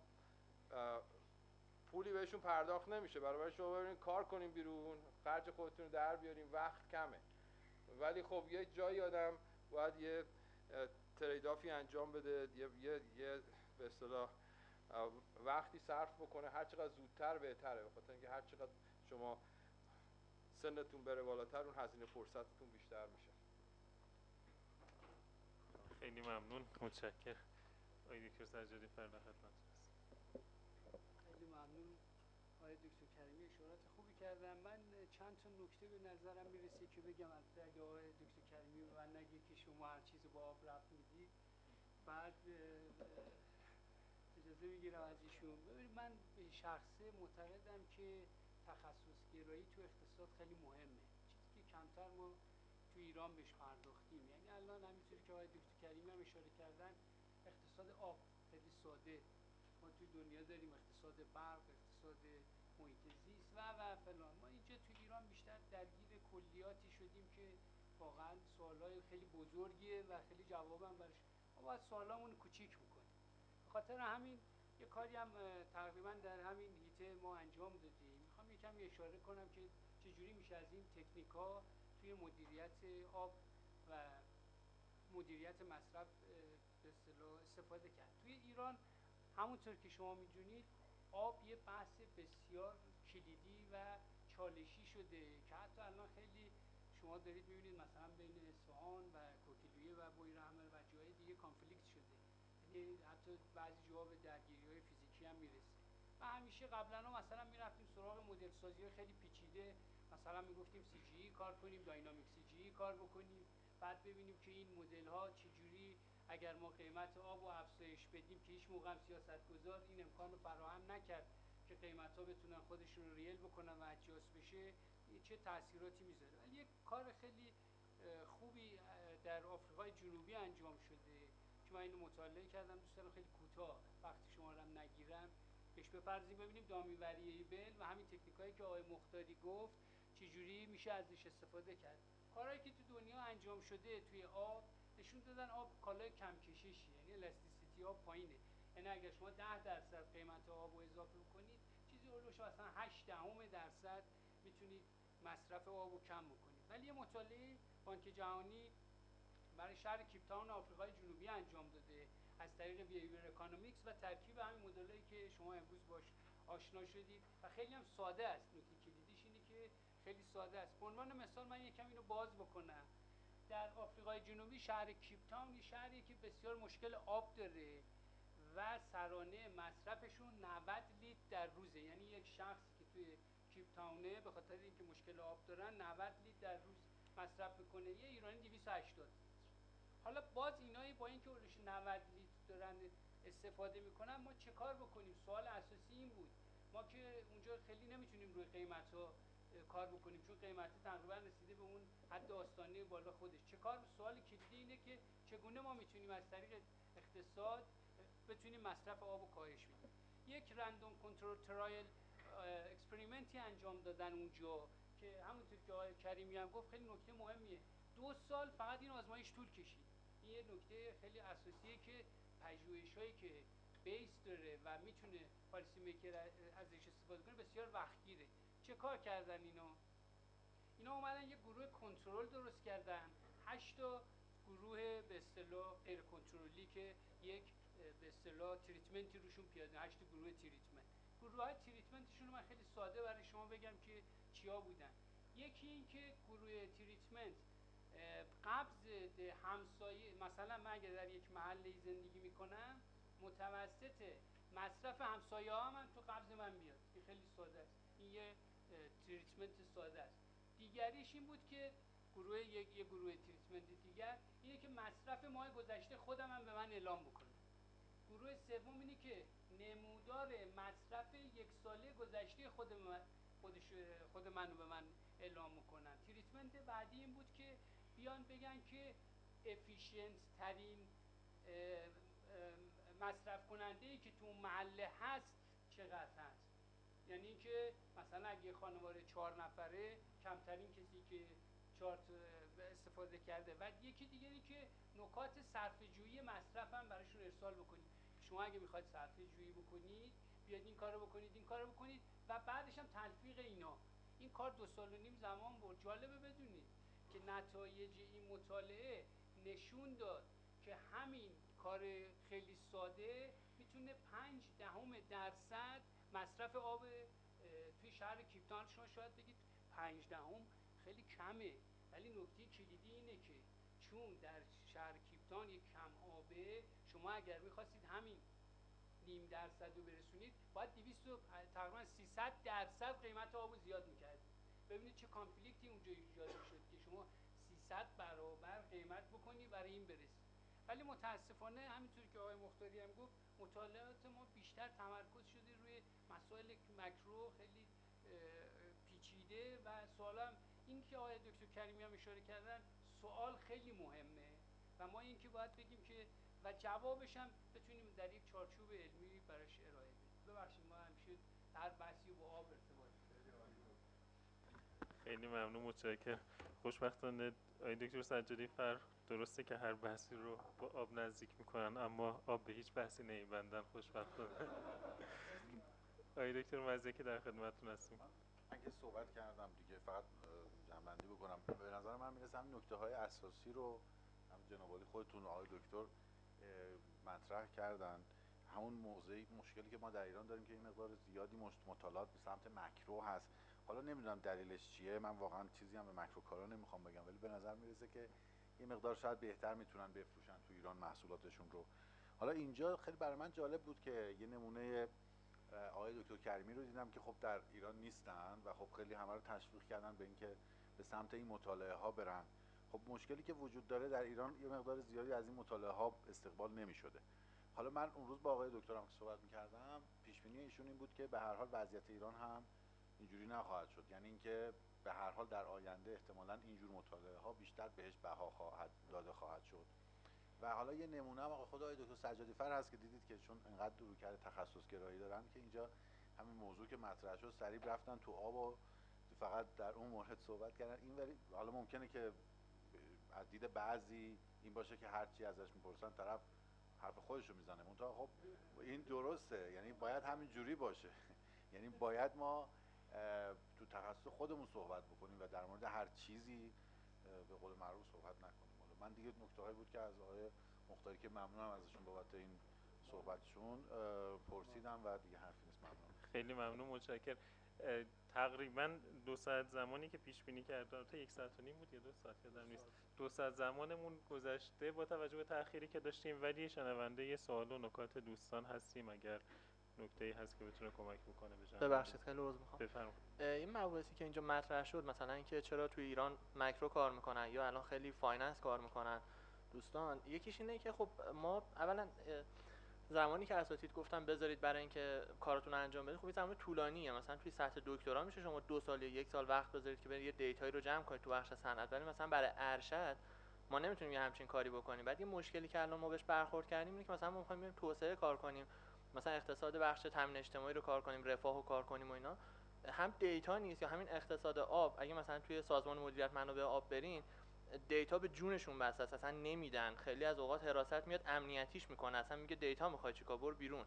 پولی بهشون پرداخت نمیشه، برای شما برین کار کنین بیرون، خرج خودتون رو در بیارین، وقت کمه. ولی خب یه جایی آدم باید یه تریدافی انجام بده، یه به اصطلاح وقتی صرف بکنه، هر چقدر زودتر بهتره، بخاطر اینکه هر چقدر شما سنتون بره بالاتر اون هزینه فرصتتون بیشتر میشه. خیلی ممنون، متشکرم. آقای دکتر سجادی فردا خدمتتون هست. خیلی ممنون آقای دکتر کریمی، اشارات خوبی کردن. من چند تا نکته به نظرم میرسه که بگم، البته اگه آقای دکتر کریمی به من نگه که شما هر چیز با آب رفت میدید، بعد اجازه میگیرم از ایشون. ببینید من به شخصه معتقدم که تخصص گرایی تو اقتصاد خیلی مهمه، چیزی که کمتر ما تو ایران بهش پرداختیم. یعنی الان همینطوری که آقای دکتر کریمی هم اشاره کردن، اقتصاد آب خیلی ساده ما تو دنیا داریم، اقتصاد برق، اقتصاد محیط زیست و فلان. ما اینجا تو ایران بیشتر درگیر کلیاتی شدیم که واقعا سوالای خیلی بزرگیه و خیلی جوابم برش، ما باید سوالامون کوچیک بکنیم. خاطر همین یه کاری هم تقریبا در همین هیته ما انجام دادیم. میخوام یکم اشاره کنم که چجوری میشه از این تکنیک‌ها توی مدیریت آب و مدیریت مصرف به اصطلاح استفاده کرد. توی ایران همونطور که شما میدونید آب یه بحث بسیار کلیدی و چالشی شده که حتی الان خیلی شما دارید میبینید مثلا بین اصفهان و کوکیلویه و بویراحمر و جای دیگه کانفلیکت شده، یعنی حتی بعضی جاها به درگیری‌های فیزیکی هم میرسه. و همیشه قبلا مثلا میرفتیم سراغ مدل سازی‌های خیلی پیچیده، مثلا میگفتیم سی جی ای کار کنیم، داینامیک سی جی ای کار بکنیم، بعد ببینیم که این مدل ها چجوری اگر ما قیمت آب و افزایش بدیم، که هیچ موقع هم سیاستگزار این امکان رو فراهم نکرد که قیمت ها بتونن خودشون رو ریل بکنن و ادجاست بشه، چه تاثیراتی میذاره. ولی یک کار خیلی خوبی در آفریقای جنوبی انجام شده که من اینو مطالعه کردم، دوست دارم خیلی کوتاه وقتی شما رو هم نگیرم بهش بپردازیم، ببینیم دامیوری ایبل و همین تکنیکایی که آقای مختاری گفت چجوری میشه ازش استفاده کرد. کارهایی که تو دنیا انجام شده توی آب نشون دادن آب کالای کم کششی، یعنی الاستیسیتی آب پایینه، یعنی اگر شما 10% قیمت آب رو اضافه کنید چیزی اولش مثلا 0.8% میتونید مصرف آب رو کم بکنید. ولی یه مطالعه بانک جهانی برای شهر کیپ تاون آفریقای جنوبی انجام داده از طریق بیهیویر اکونومیکس و ترکیب همین مدلایی که شما امروز باش آشنا شدید و خیلی هم ساده است. نکته کلیدیش اینه که خیلی ساده است. به عنوان مثال من یکم اینو باز بکنم، در آفریقای جنوبی شهر کیپ تاون یه شهریه که بسیار مشکل آب داره و سرانه مصرفشون 90 لیتر در روزه، یعنی یک شخصی که توی کیپ تاونه به خاطر اینکه مشکل آب دارن 90 لیتر در روز مصرف میکنه، یه ایرانی 280 لیتر. حالا باز اینایی با اینکه اولش 90 لیتر دارن استفاده میکنن، ما چه کار بکنیم؟ سوال اساسی این بود. ما که اونجا خیلی نمیتونیم روی قیمت‌ها کار بکنیم چون قیمت تقریبا رسیده به اون حد آستانه بالا خودش. چه کار؟ سوال کلیدی اینه که چگونه ما میتونیم از طریق اقتصاد بتونیم مصرف آب رو کاهش بدیم. یک رندوم کنترل ترایل اکسپریمنتی انجام دادن اونجا که همونطور که آقای کریمی هم گفت خیلی نکته مهمیه. 2 سال فقط این آزمایش طول کشید. این یه نکته خیلی اساسیه که پژوهش‌هایی که بیس داره و میتونه پالیسی میکر ازش استفاده کنه بسیار وقتگیره. چه کار کردن اینا اومدن یه گروه کنترل درست کردن، 8 تا گروه به اصطلاح غیر کنترلی که یک به اصطلاح تریتمنتی روشون پیاده، 8 گروه تریتمنت. گروه‌های تریتمنتشون رو من خیلی ساده برای شما بگم که چیا بودن. یکی این که گروه تریتمنت قبض همسایه، مثلا من اگه در یک محله زندگی میکنم متوسط مصرف همسایه ها من تو قبض من بیاد. این خیلی ساده است، این یه تریتمنت ساده است. دیگریش این بود که یه گروه تریتمنت دیگر اینه که مصرف ماه گذشته خودم هم به من اعلام بکنه. گروه سوم اینه که نمودار مصرف یک ساله گذشته خود منو به من اعلام میکنن. تریتمنت بعدی این بود که بیان بگن که افیشنت ترین مصرف کننده ای که تو محله هست چقدر هست، یعنی اینکه مثلا اگه خانواده 4 نفره کمترین کسی که 4 استفاده کرده. و یکی دیگری که نکات صرفه جویی مصرف هم براشون ارسال بکنید. شما اگه میخواید صرفه جویی بکنید بیاید این کارو بکنید، این کارو بکنید و بعدش هم تلفیق اینا. این کار 2.5 سال زمان برد. جالبه بدونید که نتایج این مطالعه نشون داد که همین کار خیلی ساده میتونه 0.5% مصرف آب توی شهر کیپ تاون، شما شاید بگید 0.5 خیلی کمه، ولی نکته کلیدی اینه که چون در شهر کیپ تاون یک کم آبه، شما اگر میخواستید همین 0.5% رو برسونید باید 200 تقریبا 300% قیمت آب رو زیاد میکردید. ببینید چه کانفلیکتی اونجا ایجاد شد که شما 300 برابر قیمت بکنی برای این برسید. ولی متاسفانه همینطور که آقای مختاری هم گفت مطالعات ما بیشتر تمرکز شده روی مسائل ماکرو خیلی پیچیده و سوالم این که آقای دکتر کریمی هم اشاره کردن سوال خیلی مهمه و ما این که باید بگیم که و جوابش هم بتونیم در یک چارچوب علمی براش ارائه بدیم. ببخشید ما همیشه هر بحثی با آب ارتباط خیلی ممنون، متشکرم. خوشبختانه آقای دکتر سجادی فر درسته که هر بحثی رو با آب نزدیک میکنن اما آب به هیچ بحثی نمیبندن خوشبختانه. آقای دکتر مزدکی در خدمتتون هستیم. من که صحبت کردم دیگه، فقط جمع‌بندی بکنم. به نظر من میرسه هم نکته‌های اساسی رو هم جناب عالی خودتون آقای دکتر مطرح کردن. همون مشکلی که ما در ایران داریم که این مقدار زیادی مطالعات به سمت مکرو هست. حالا نمیدونم دلیلش چیه، من واقعا چیزی هم به مکرو کارا نمیخوام بگم، ولی به نظر میرسه که این مقدار شاید بهتر میتونن بفروشن تو ایران محصولاتشون رو. حالا اینجا خیلی برای من جالب بود که یه نمونه آقای دکتر کریمی رو دیدم که خب در ایران نیستن و خب خیلی همه رو تشویق کردن به اینکه به سمت این مطالعه ها برن. خب مشکلی که وجود داره در ایران یه مقدار زیادی از این مطالعه ها استقبال نمی‌شده. حالا من اون روز با آقای دکترم که صحبت می‌کردم، پیش بینی ایشون این بود که به هر حال وضعیت ایران هم اینجوری نخواهد شد، یعنی اینکه به هر حال در آینده احتمالاً اینجور مطالعه ها بیشتر بهش بها داده خواهد شد. و حالا یه نمونه هم خود آقای دکتر سجادی فر هست که دیدید که چون انقدر رویکرد تخصص گرایی دارن که اینجا همین موضوع که مطرح شد سریع رفتن تو آب و فقط در اون مورد صحبت کردن. این حالا ممکنه که از دید بعضی این باشه که هر چی ازش میپرسن طرف حرف خودش رو میزنه، منتها خب این درسته، یعنی باید همین جوری باشه. یعنی باید ما تو تخصص خودمون صحبت بکنیم و در مورد هر چیزی به قول معروف صحبت نکنیم. من دیگه نکته‌هایی بود که از آقای مختاری که ممنونم ازشون بابت این صحبتشون پرسیدم و دیگه حرفی نیست. ممنون. خیلی ممنون، متشکرم. تقریبا 2 ساعت زمانی که پیش بینی کردم تا 1 ساعت و نیم بود یا 2 ساعت یادم نیست، 2 ساعت زمانمون گذشته با توجه به تأخیری که داشتیم، ولی شنونده یه سوال و نکات دوستان هستیم اگر نکته‌ای هست که بتونه کمک بکنه به جمع. ببخشید خیلی عذر میخوام. بفرمایید. این مباحثی که اینجا مطرح شد، مثلا اینکه چرا توی ایران ماکرو کار میکنن یا الان خیلی فایننس کار میکنن دوستان، یکیش اینه که خب ما اولا زمانی که اساتید گفتن بذارید برای اینکه کارتون رو انجام بدید، خب این زمان طولانیه. مثلا توی سطح دکترا میشه شما 2 سال یا 1 سال وقت بذارید که برید یه دیتایی رو جمع کنید تو بخش صنعت، ولی مثلا برای ارشد ما نمیتونیم یه همچین کاری بکنیم. بعد یه مشکلی که الان ما بهش برخورد کردیم اینه که مثلا ما می‌خوایم بریم توسعه کار کنیم، مثلا اقتصاد بخش تامین اجتماعی رو کار کنیم، رفاه رو کار کنیم و اینا، هم دیتا نیست یا همین اقتصاد آب. اگه مثلا توی سازمان مدیریت منابع آب برین، دیتا به جونشون بس است، اصلا نمیدن. خیلی از اوقات حراست میاد امنیتیش میکنه، اصلا میگه دیتا میخوای چیکار، برو بیرون.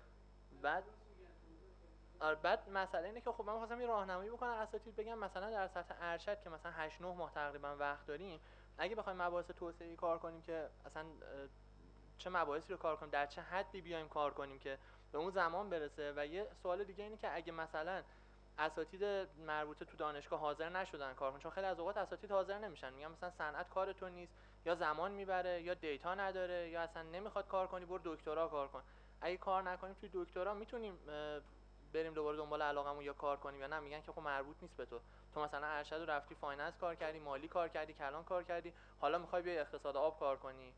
بعد مسئله اینه که خب من خواستم یه راهنمایی بکنم اساتید، بگم مثلا در سطح ارشد که مثلا 8-9 ماه تقریبا وقت داریم، اگه بخوایم مباحث توسعه‌ای کار کنیم که اصلا چه مباحثی رو کار کنیم، در چه حدی بیایم کار کنیم که به اون زمان برسه. و یه سوال دیگه اینه که اگه مثلا اساتید مربوطه تو دانشگاه حاضر نشدن کار کنن، چون خیلی از اوقات اساتید حاضر نمیشن، میگن مثلا صنعت کار تو نیست، یا زمان میبره، یا دیتا نداره، یا اصلا نمیخواد کار کنی، برو دکترا کار کن. اگه کار نکنیم توی دکترا میتونیم بریم دوباره دنبال علاقمون یا کار کنیم، یا نه میگن که خب مربوط نیست به تو مثلا ارشد رو رفتی فایننس کار کردی، مالی کار کردی، کلان کار کردی، حالا میخوای بیای اقتصاد آب کار کنی.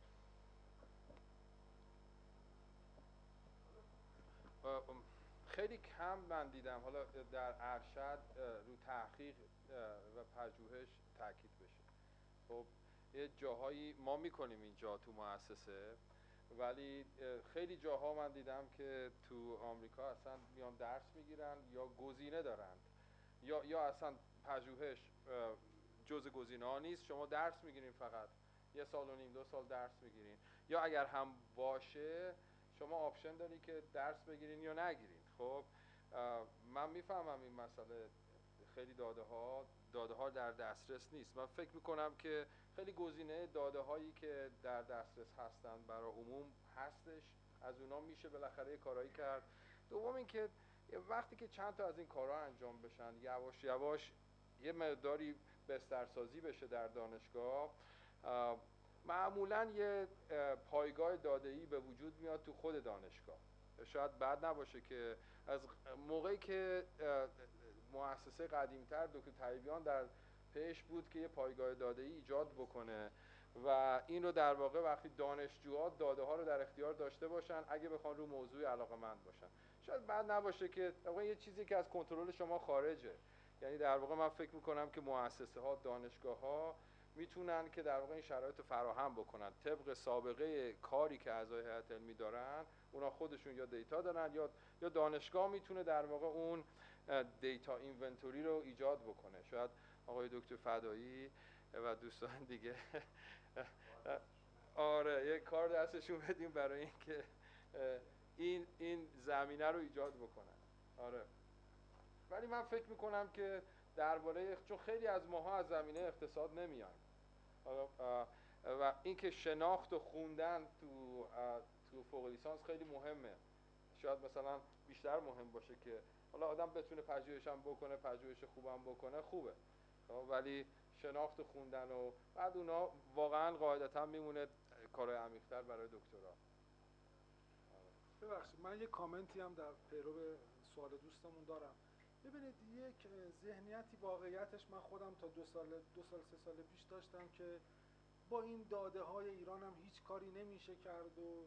خیلی کم من دیدم حالا در ارشد رو تحقیق و پژوهش تاکید بشه. خب یه جاهایی ما میکنیم اینجا تو مؤسسه، ولی خیلی جاها من دیدم که تو آمریکا اصلا میان درس میگیرن یا گزینه دارند، یا اصلا پژوهش جزء گزینه ها نیست، شما درس میگیرین، فقط 1.5 سال 2 سال درس میگیرین، یا اگر هم باشه شما آپشن داری که درس بگیرین یا نگیرین. خب من میفهمم این مسئله، خیلی داده ها در دسترس نیست. من فکر میکنم که خیلی گزینه داده هایی که در دسترس هستن برای عموم هستش، از اونا میشه بالاخره کارایی کرد. دوم اینکه وقتی که چند تا از این کارها انجام بشن، یواش یواش یه مقداری بسترسازی بشه در دانشگاه، معمولاً یه پایگاه داده‌ای به وجود میاد تو خود دانشگاه. شاید بد نباشه که از موقعی که مؤسسه قدیمتر دکتر طیبیان در پیش بود که یه پایگاه داده‌ای ایجاد بکنه و این رو در واقع وقتی دانشجوها داده ها رو در اختیار داشته باشن، اگه بخوان رو موضوع علاقه‌مند باشن، شاید بد نباشه که واقعا یه چیزی که از کنترل شما خارجه. یعنی در واقع من فکر می‌کنم که مؤسسه ها، دانشگاه ها میتونن که در واقع این شرایط رو فراهم بکنن طبق سابقه کاری که اعضای هیئت علمی دارن. اونا خودشون یا دیتا دارن یا دانشگاه میتونه در واقع اون دیتا اینونتوری رو ایجاد بکنه. شاید آقای دکتر فدایی و دوستان دیگه آره یک کار دستشون بدیم برای اینکه این زمینه رو ایجاد بکنن. آره ولی من فکر میکنم که درباره، چون خیلی از ماها از زمینه اقتصاد نمیایم و اینکه شناخت و خوندن تو فوق لیسانس خیلی مهمه، شاید مثلا بیشتر مهم باشه که حالا آدم بتونه پژوهش هم بکنه، پژوهش خوبم بکنه خوبه، ولی شناخت و خوندن و بعد اونا واقعا قاعدتا میمونه کارهای عمیق‌تر برای دکترا. ببخشید من یه کامنتی هم در پیرو سوال دوستمون دارم. ببینید یک ذهنیتی واقعیتش من خودم تا 2 سال 3 سال پیش داشتم که با این داده های ایران هم هیچ کاری نمیشه کرد و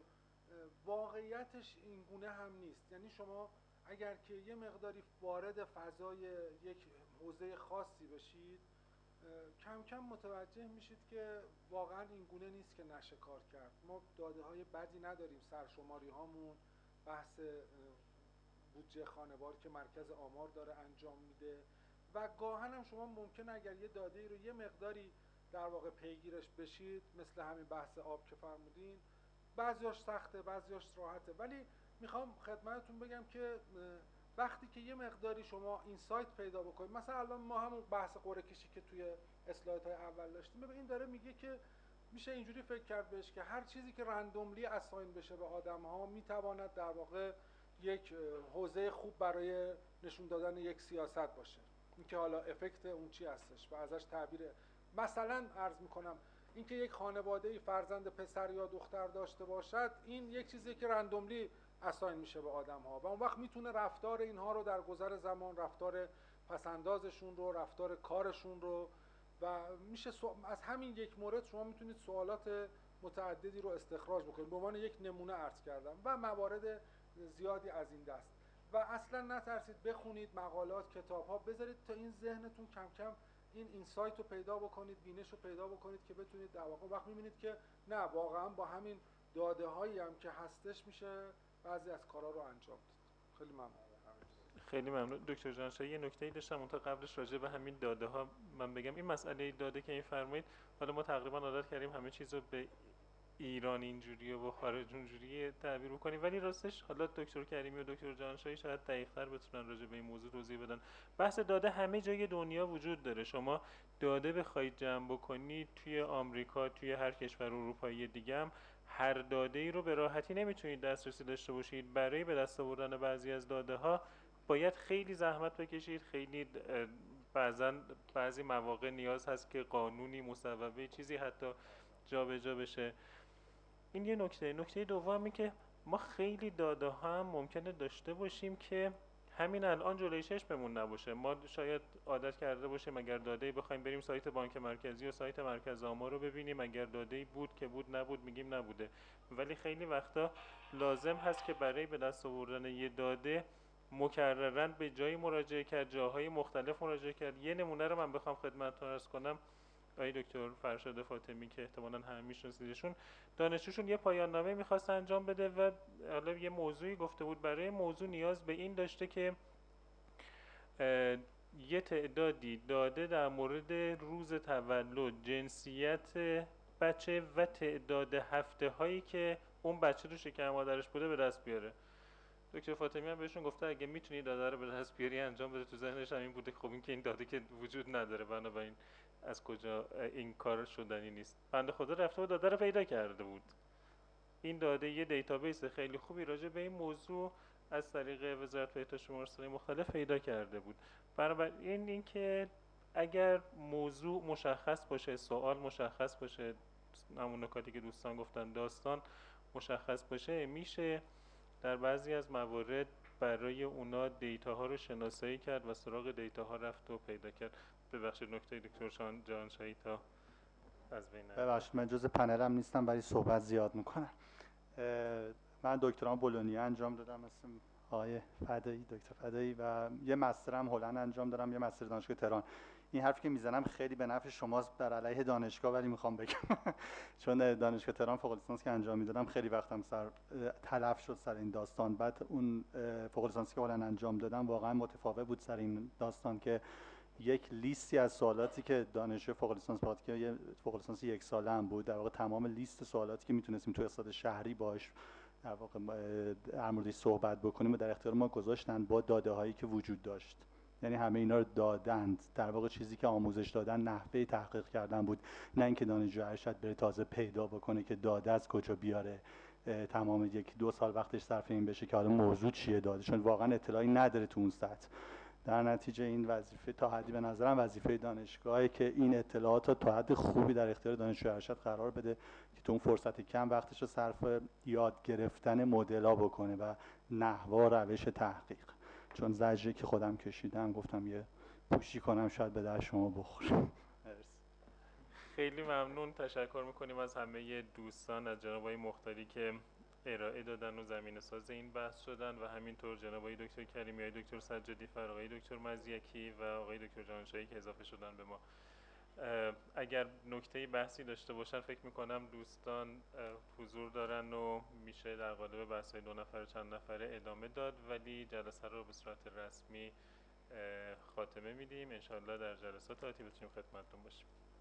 واقعیتش این گونه هم نیست. یعنی شما اگر که یه مقداری وارد فضای یک حوزه خاصی بشید کم کم متوجه میشید که واقعا این گونه نیست که نشه کار کرد. ما داده های بدی نداریم، سرشماری هامون، بحث بودجه خانوار که مرکز آمار داره انجام میده و گاهن هم شما ممکنه اگر یه داده ای رو یه مقداری در واقع پیگیرش بشید، مثل همین بحث آب که فرمودین، بعضیاش سخته بعضیاش راحته، ولی میخوام خدمتتون بگم که وقتی که یه مقداری شما اینسایت پیدا بکنید، مثلا الان ما همون بحث قرعه کشی که توی اسلایدهای اول داشتیم، ببین این داره میگه که میشه اینجوری فکر کرد بهش که هر چیزی که رندوملی اساین بشه به آدم‌ها میتواند در واقع یک حوزه خوب برای نشون دادن یک سیاست باشه. این که حالا افکت اون چی هستش و ازش تعبیر، مثلا عرض میکنم اینکه یک خانواده‌ای فرزند پسر یا دختر داشته باشد، این یک چیزی که رندوملی اساین میشه به آدم‌ها و اون وقت میتونه رفتار اینها رو در گذر زمان، رفتار پسندازشون رو، رفتار کارشون رو، و میشه از همین یک مورد شما میتونید سوالات متعددی رو استخراج بکنید. به عنوان یک نمونه عرض کردم و موارد زیادی از این دست. و اصلا نترسید بخونید مقالات، کتاب‌ها، بذارید تا این ذهنتون کم کم این اینسایت رو پیدا بکنید، بینش رو پیدا بکنید که بتونید در واقع وقت می‌بینید که نه واقعا با همین داده‌هایی هم که هستش میشه بعضی از کارا رو انجام داد. خیلی ممنون. خیلی ممنون دکتر جانشاهی. یه نکته‌ای داشتم اون تا قبلش راجع به همین داده ها من بگم. این مسئله داده که این فرمایید، حالا ما تقریبا عادت کردیم همه چیز رو به ایران اینجوریه و خارج اونجوریه تعبیر بکنیم، ولی راستش حالا دکتر کریمی و دکتر جانشاهی شاید دقیق‌تر بتونن راجع به این موضوع توضیح بدن. بحث داده همه جای دنیا وجود داره. شما داده بخواید جمع بکنید توی آمریکا، توی هر کشور اروپایی دیگه هم هر داده‌ای رو به راحتی نمیتونید دسترسی داشته باشید. برای به دست آوردن بعضی از داده‌ها باید خیلی زحمت بکشید، خیلی بعضی مواقع نیاز هست که قانونی، مصوبه، چیزی حتی جابجا بشه. این یه نکته دومی که ما خیلی داده ها هم ممکنه داشته باشیم که همین الان جلوی چشممون نباشه. ما شاید عادت کرده باشیم اگر داده‌ای بخوایم بریم سایت بانک مرکزی و سایت مرکز آمار رو ببینیم، اگر داده‌ای بود که بود، نبود میگیم نبوده. ولی خیلی وقتا لازم هست که برای به دست آوردن یه داده مکررن به جای مراجعه کرد، جاهای مختلف مراجعه کرد. یه نمونه رو من بخوام خدمتتون عرض کنم، آقای دکتر فرشاد فاطمی که احتمالاً همه میشناسیدشون، دانشجوشون یه پایان نامه می‌خواست انجام بده و حالا یه موضوعی گفته بود، برای موضوع نیاز به این داشته که یه تعدادی داده در مورد روز تولد، جنسیت بچه و تعداد هفته هایی که اون بچه تو شکم مادرش بوده به دست بیاره. دکتر فاطمی هم بهشون گفته اگه میتونی داده رو به دست بیاری انجام بده. تو ذهنش هم این بوده خب این که این داده که وجود نداره، بنابراین از کجا این کار شدنی نیست. بنده خدا رفته و داده رو پیدا کرده بود. این داده یه دیتابیس خیلی خوبی راجع به این موضوع از طریق وزارت بهداشت شماره‌های مختلف پیدا کرده بود. بنابراین این که اگر موضوع مشخص باشه، سوال مشخص باشه، همون نکاتی که دوستان گفتن، داستان مشخص باشه، میشه در بعضی از موارد برای اونا دیتاها رو شناسایی کرد و سراغ دیتاها رفت و پیدا کرد. ببخشید نکته دکتر جانشاهی تا از بین نرفت. ببخشید من جز پنلم نیستم ولی صحبت زیاد میکنم. من دکترام بولونیا انجام دادم مثل آقای فدایی، دکتر فدایی، و یه مسترم هلند انجام دادم، یه مستر دانشگاه تهران. این حرفی که میزنم خیلی به نفع شماست بر علیه دانشگاه، ولی میخوام بگم چون دانشگاه تهران فوق لیسانس که انجام میدادم خیلی وقتم تلف شد سر این داستان. بعد اون فوق لیسانسی که هلند انجام دادم واقعا متفاوت بود سر این داستان که یک لیستی از سوالاتی که دانشجو فوق لیسانس که فوق لیسانس یک ساله هم بود، در واقع تمام لیست سوالاتی که میتونستیم تو اقتصاد شهری باش در واقع در موردش صحبت بکنیم و در اختیار ما گذاشتن با داده هایی که وجود داشت. یعنی همه اینا رو دادند. در واقع چیزی که آموزش دادن نحوه تحقیق کردن بود، نه اینکه دانشجو ارشد بره تازه پیدا بکنه که داده از کجا بیاره، تمام 1-2 سال وقتش صرف این بشه که حالا موضوع چیه داده، چون واقعا اطلاعی نداره تو اون سطح. در نتیجه این وظیفه تا حدی به نظرم وظیفه دانشگاهه که این اطلاعات رو تا حد خوبی در اختیار دانشجو ارشد قرار بده که تو اون فرصت کم وقتش رو صرف یاد گرفتن مدل‌ها بکنه و نحو و روش تحقیق. چون زجری که خودم کشیدم گفتم یه پوشی کنم شاید به در شما بخوره. خیلی ممنون، تشکر میکنیم از همه دوستان، از جناب آقای مختاری که ارائه دادن و زمینه ساز این بحث شدن و همینطور جناب آقای دکتر کریمی، آقای دکتر سجادی فر، آقای دکتر مزیکی و آقای دکتر جانشاهی که اضافه شدن به ما. اگر نکته بحثی داشته باشن فکر میکنم دوستان حضور دارن و میشه در قالب بحث‌های 2 نفره چند نفره ادامه داد، ولی جلسه رو به صورت رسمی خاتمه میدیم. انشاءالله در جلسات آتی بتونیم خدمتتون باشیم.